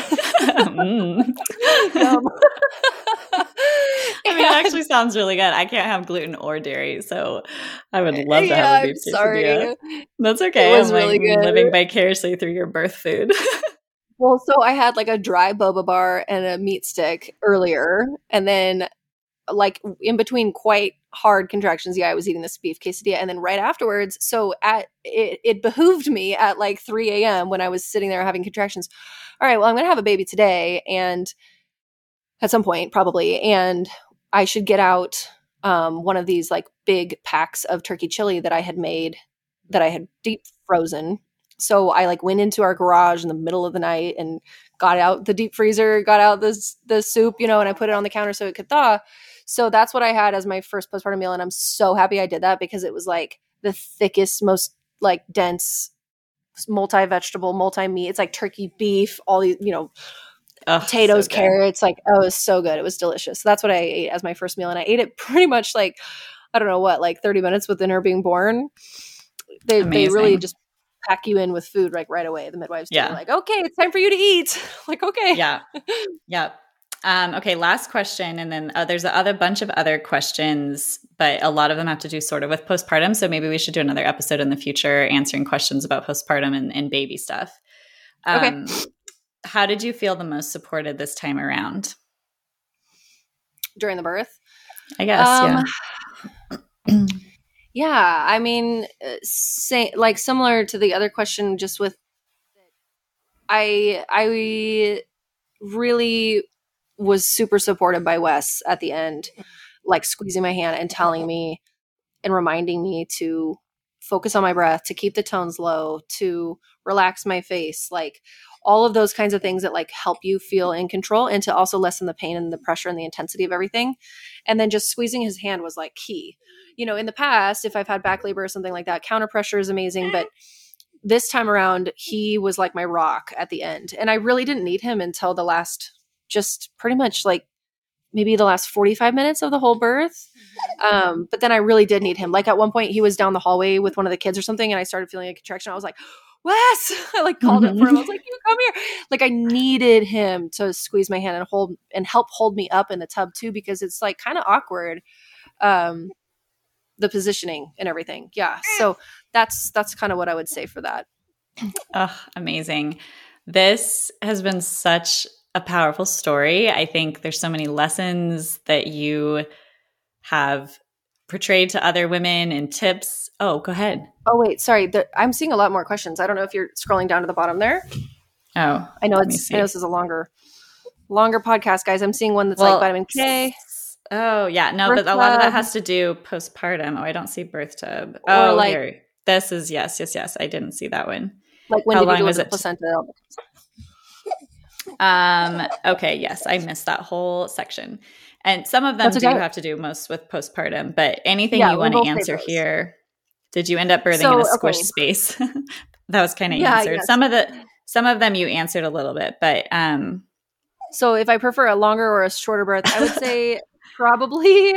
I mean, it actually sounds really good. I can't have gluten or dairy, so I would love to have a beef quesadilla. Sorry. That's okay. It was really good. Living vicariously through your birth food. Well, so I had like a dry boba bar and a meat stick earlier, and then like in between quite hard contractions, I was eating this beef quesadilla. And then right afterwards, so it behooved me at like 3 a.m. when I was sitting there having contractions. All right, well, I'm going to have a baby today and at some point probably. And I should get out one of these like big packs of turkey chili that I had made, that I had deep frozen. So I like went into our garage in the middle of the night and got out the deep freezer, got out the soup, and I put it on the counter so it could thaw. So that's what I had as my first postpartum meal. And I'm so happy I did that because it was like the thickest, most like dense, multi-vegetable, multi-meat. It's like turkey, beef, all these, potatoes, so carrots, like, oh, it was so good. It was delicious. So that's what I ate as my first meal. And I ate it pretty much like, I don't know what, like 30 minutes within her being born. They really just pack you in with food like right away. The midwives are like, okay, it's time for you to eat. Like, okay. Yeah. Yeah. Okay. Last question. And then there's a bunch of other questions, but a lot of them have to do sort of with postpartum. So maybe we should do another episode in the future answering questions about postpartum and baby stuff. Okay. How did you feel the most supported this time around? During the birth? I guess, yeah. Yeah, I mean, like similar to the other question, just with I really was super supported by Wes at the end, like squeezing my hand and telling me and reminding me to focus on my breath, to keep the tones low, to relax my face, like all of those kinds of things that like help you feel in control and to also lessen the pain and the pressure and the intensity of everything. And then just squeezing his hand was like key. In the past, if I've had back labor or something like that, counter pressure is amazing. But this time around, he was like my rock at the end. And I really didn't need him until the last, just pretty much like maybe the last 45 minutes of the whole birth. But then I really did need him. Like at one point he was down the hallway with one of the kids or something. And I started feeling a contraction. I was like, Wes, I like called it for him. I was like, you come here. Like I needed him to squeeze my hand and help hold me up in the tub too, because it's like kind of awkward. The positioning and everything. Yeah. So that's kind of what I would say for that. Oh, amazing. This has been such a powerful story. I think there's so many lessons that you have portrayed to other women and tips. Oh, go ahead. Oh, wait, sorry. I'm seeing a lot more questions. I don't know if you're scrolling down to the bottom there. Oh, I know this is a longer podcast, guys. I'm seeing one that's like vitamin K. Oh, yeah. No, birth but a lot of that has to do postpartum. Oh, I don't see birth tub. Oh, like, here. This is, yes. I didn't see that one. Like when did you deliver the placenta? Okay, yes. I missed that whole section. And some of them do have to do most with postpartum, but anything you want to answer here. Did you end up birthing in a squish space? That was kind of answered. Some of them you answered a little bit, but so if I prefer a longer or a shorter birth, I would say probably,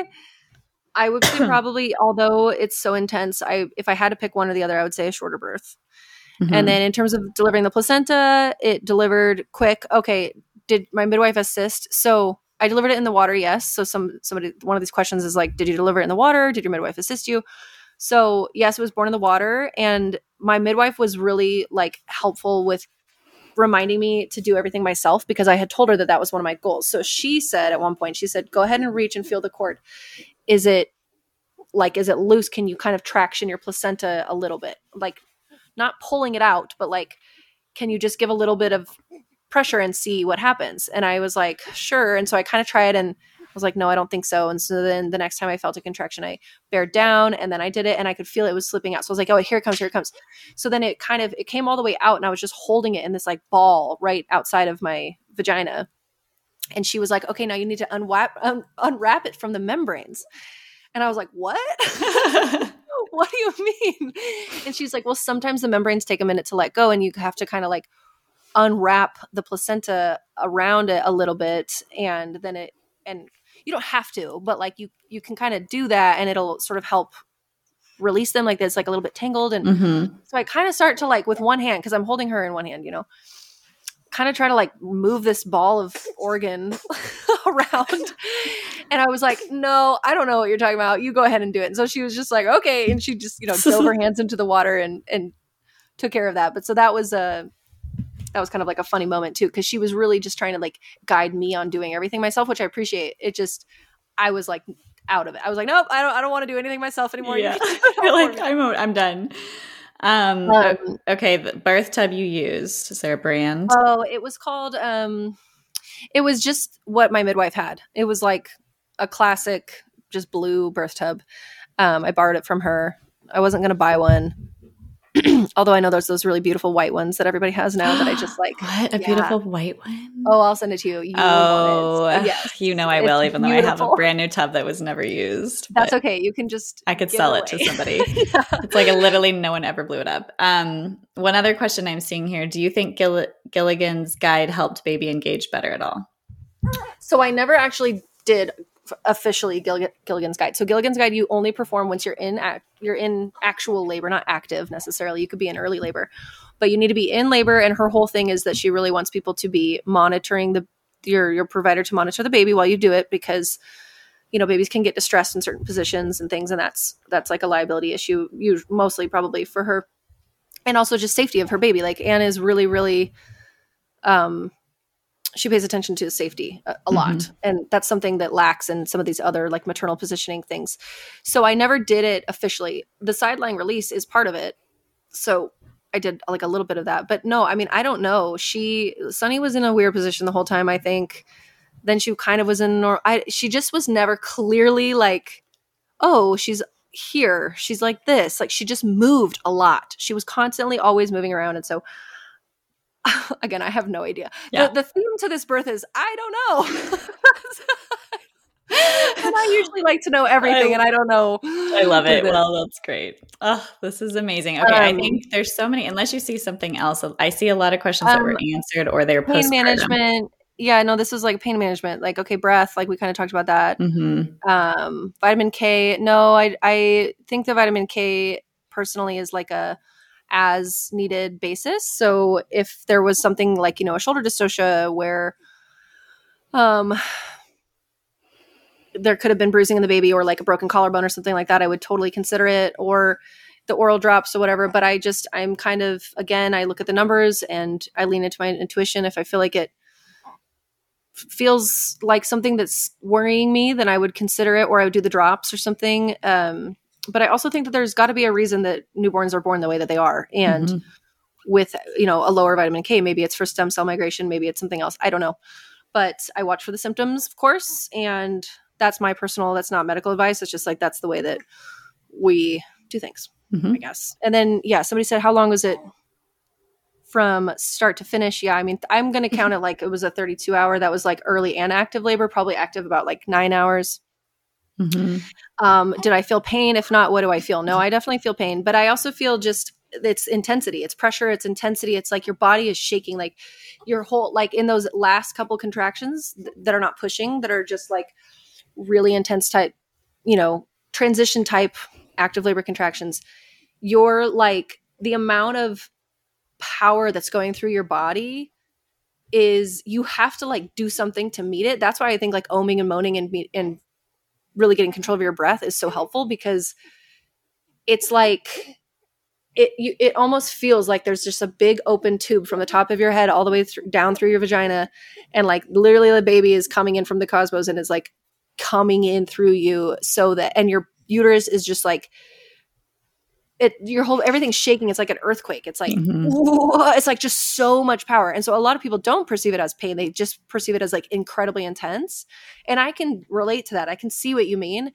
although it's so intense, if I had to pick one or the other, I would say a shorter birth. Mm-hmm. And then in terms of delivering the placenta, it delivered quick. Okay, did my midwife assist? So I delivered it in the water, yes. So somebody, one of these questions is like, did you deliver it in the water? Did your midwife assist you? So yes, it was born in the water. And my midwife was really like helpful with reminding me to do everything myself because I had told her that was one of my goals. So she said at one point, she said, go ahead and reach and feel the cord. Is it loose? Can you kind of traction your placenta a little bit? Like not pulling it out, but like, can you just give a little bit of pressure and see what happens? And I was like, sure. And so I kind of tried and I was like, no, I don't think so. And so then the next time I felt a contraction, I bared down and then I did it and I could feel it was slipping out. So I was like, oh, here it comes. So then it came all the way out and I was just holding it in this like ball right outside of my vagina. And she was like, okay, now you need to unwrap it from the membranes. And I was like, what? What do you mean? And she's like, well, sometimes the membranes take a minute to let go and you have to kind of like unwrap the placenta around it a little bit. And then and you don't have to, but like you can kind of do that and it'll sort of help release them like this, like a little bit tangled. And so I kind of start to like with one hand, cause I'm holding her in one hand, kind of try to like move this ball of organ around. And I was like, no, I don't know what you're talking about. You go ahead and do it. And so she was just like, okay. And she just, dove her hands into the water and took care of that. But so that was kind of like a funny moment too. Cause she was really just trying to like guide me on doing everything myself, which I appreciate. It just, I was like out of it. I was like, nope, I don't want to do anything myself anymore. Yeah. You're like, I'm done. Okay, the birth tub you used, is there a brand? Oh, it was called it was just what my midwife had. It was like a classic just blue birth tub. I borrowed it from her. I wasn't going to buy one. Although I know there's those really beautiful white ones that everybody has now that I just like. What? A beautiful white one? Oh, I'll send it to you. Yes. You know I will, even though I have a brand new tub that was never used. That's okay. You can just I could sell it to somebody. Yeah. It's like literally no one ever blew it up. One other question I'm seeing here. Do you think Gilligan's Guide helped baby engage better at all? So I never actually did officially Gilligan's Guide. So Gilligan's Guide you only perform once you're in actual labor, not active necessarily. You could be in early labor, but you need to be in labor. And her whole thing is that she really wants people to be monitoring your provider to monitor the baby while you do it, because babies can get distressed in certain positions and things, and that's like a liability issue, mostly probably for her, and also just safety of her baby. Like Anne is really, really she pays attention to safety a lot. And that's something that lacks in some of these other like maternal positioning things. So I never did it officially. The sideline release is part of it. So I did like a little bit of that, but no, I mean, I don't know. Sunny was in a weird position the whole time, I think. Then she kind of was she just was never clearly like, oh, she's here. She's like this. Like she just moved a lot. She was constantly always moving around. And so again, I have no idea. Yeah. The theme to this birth is, I don't know. And I usually like to know everything, and I don't know. I love it. Well, that's great. Oh, this is amazing. Okay, I think there's so many, unless you see something else. I see a lot of questions that were answered, or they're pain management. Yeah, no, this is like pain management. Like, okay, breath, like we kind of talked about that. Vitamin K. No, I think the vitamin K personally is like a as needed basis. So if there was something like, a shoulder dystocia where there could have been bruising in the baby, or like a broken collarbone or something like that, I would totally consider it, or the oral drops or whatever. But I'm kind of, again, I look at the numbers and I lean into my intuition. If I feel like it feels like something that's worrying me, then I would consider it, or I would do the drops or something. But I also think that there's got to be a reason that newborns are born the way that they are. And with, a lower vitamin K, maybe it's for stem cell migration, maybe it's something else. I don't know. But I watch for the symptoms, of course. And that's that's not medical advice. It's just like, that's the way that we do things, I guess. And then, somebody said, how long was it from start to finish? Yeah, I mean, I'm going to count it like it was a 32-hour. That was like early and active labor, probably active about like 9 hours. Did I feel pain? If not, what do I feel? No, I definitely feel pain, but I also feel just it's intensity, it's pressure, it's intensity. It's like your body is shaking, like your whole, like in those last couple contractions that are not pushing, that are just like really intense type, transition type active labor contractions. You're like, the amount of power that's going through your body is, you have to like do something to meet it. That's why I think like oming and moaning and really getting control of your breath is so helpful, because it's like it almost feels like there's just a big open tube from the top of your head all the way down through your vagina, and like literally the baby is coming in from the cosmos and is like coming in through you, so that, and your uterus is just like everything's shaking. It's like an earthquake. It's like, it's like just so much power. And so a lot of people don't perceive it as pain. They just perceive it as like incredibly intense. And I can relate to that. I can see what you mean.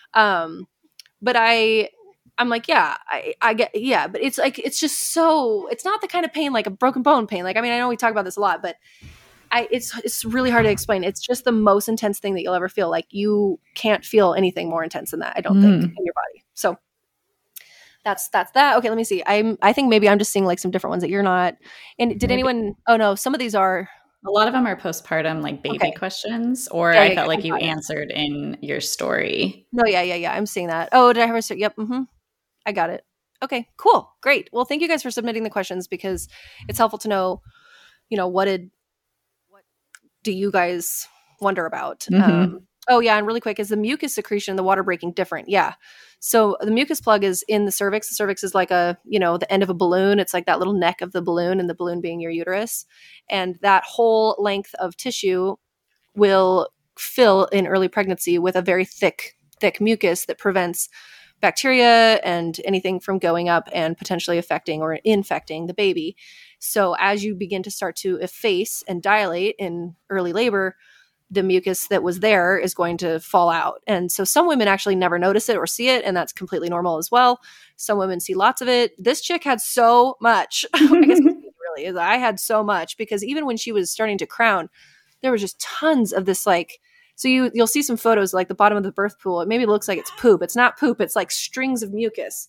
But I'm like, yeah, I get, yeah, but it's like, it's just so, it's not the kind of pain, like a broken bone pain. Like, I mean, I know we talk about this a lot, but it's really hard to explain. It's just the most intense thing that you'll ever feel. Like you can't feel anything more intense than that, I don't think, in your body. So that's that. Okay, let me see. I think maybe I'm just seeing like some different ones that you're not. And did anyone? Oh no, some of these are. A lot of them are postpartum, like baby questions, or I felt like you answered in your story. No, yeah. I'm seeing that. Oh, did I have a story? Yep. I got it. Okay, cool, great. Well, thank you guys for submitting the questions, because it's helpful to know, what do you guys wonder about? Oh yeah, and really quick, is the mucus secretion, the water breaking different? Yeah. So the mucus plug is in the cervix. The cervix is like the end of a balloon. It's like that little neck of the balloon, and the balloon being your uterus. And that whole length of tissue will fill in early pregnancy with a very thick mucus that prevents bacteria and anything from going up and potentially affecting or infecting the baby. So as you begin to start to efface and dilate in early labor, the mucus that was there is going to fall out. And so some women actually never notice it or see it, and that's completely normal as well. Some women see lots of it. This chick had so much. I guess it really is. I had so much because even when she was starting to crown, there was just tons of this like, so you'll see some photos like the bottom of the birth pool. It maybe looks like it's poop. It's not poop. It's like strings of mucus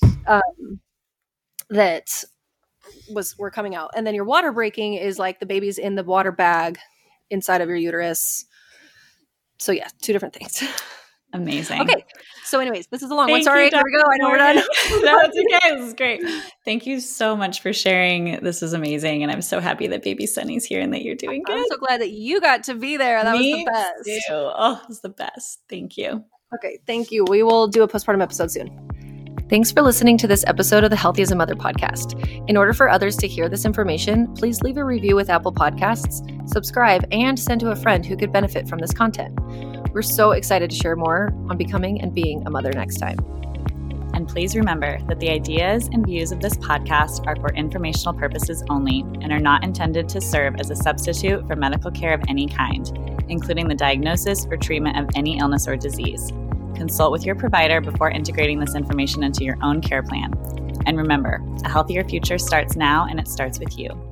that were coming out. And then your water breaking is like the baby's in the water bag inside of your uterus. So yeah, two different things. Amazing. Okay. So anyways, this is a long one. Sorry. Here we go. I know we're done. No, it's okay. This is great. Thank you so much for sharing. This is amazing. And I'm so happy that baby Sunny's here and that you're doing good. I'm so glad that you got to be there. That was the best. Too. Oh, it was the best. Thank you. Okay. Thank you. We will do a postpartum episode soon. Thanks for listening to this episode of the Healthy as a Mother podcast. In order for others to hear this information, please leave a review with Apple Podcasts, subscribe, and send to a friend who could benefit from this content. We're so excited to share more on becoming and being a mother next time. And please remember that the ideas and views of this podcast are for informational purposes only and are not intended to serve as a substitute for medical care of any kind, including the diagnosis or treatment of any illness or disease. Consult with your provider before integrating this information into your own care plan. And remember, a healthier future starts now, and it starts with you.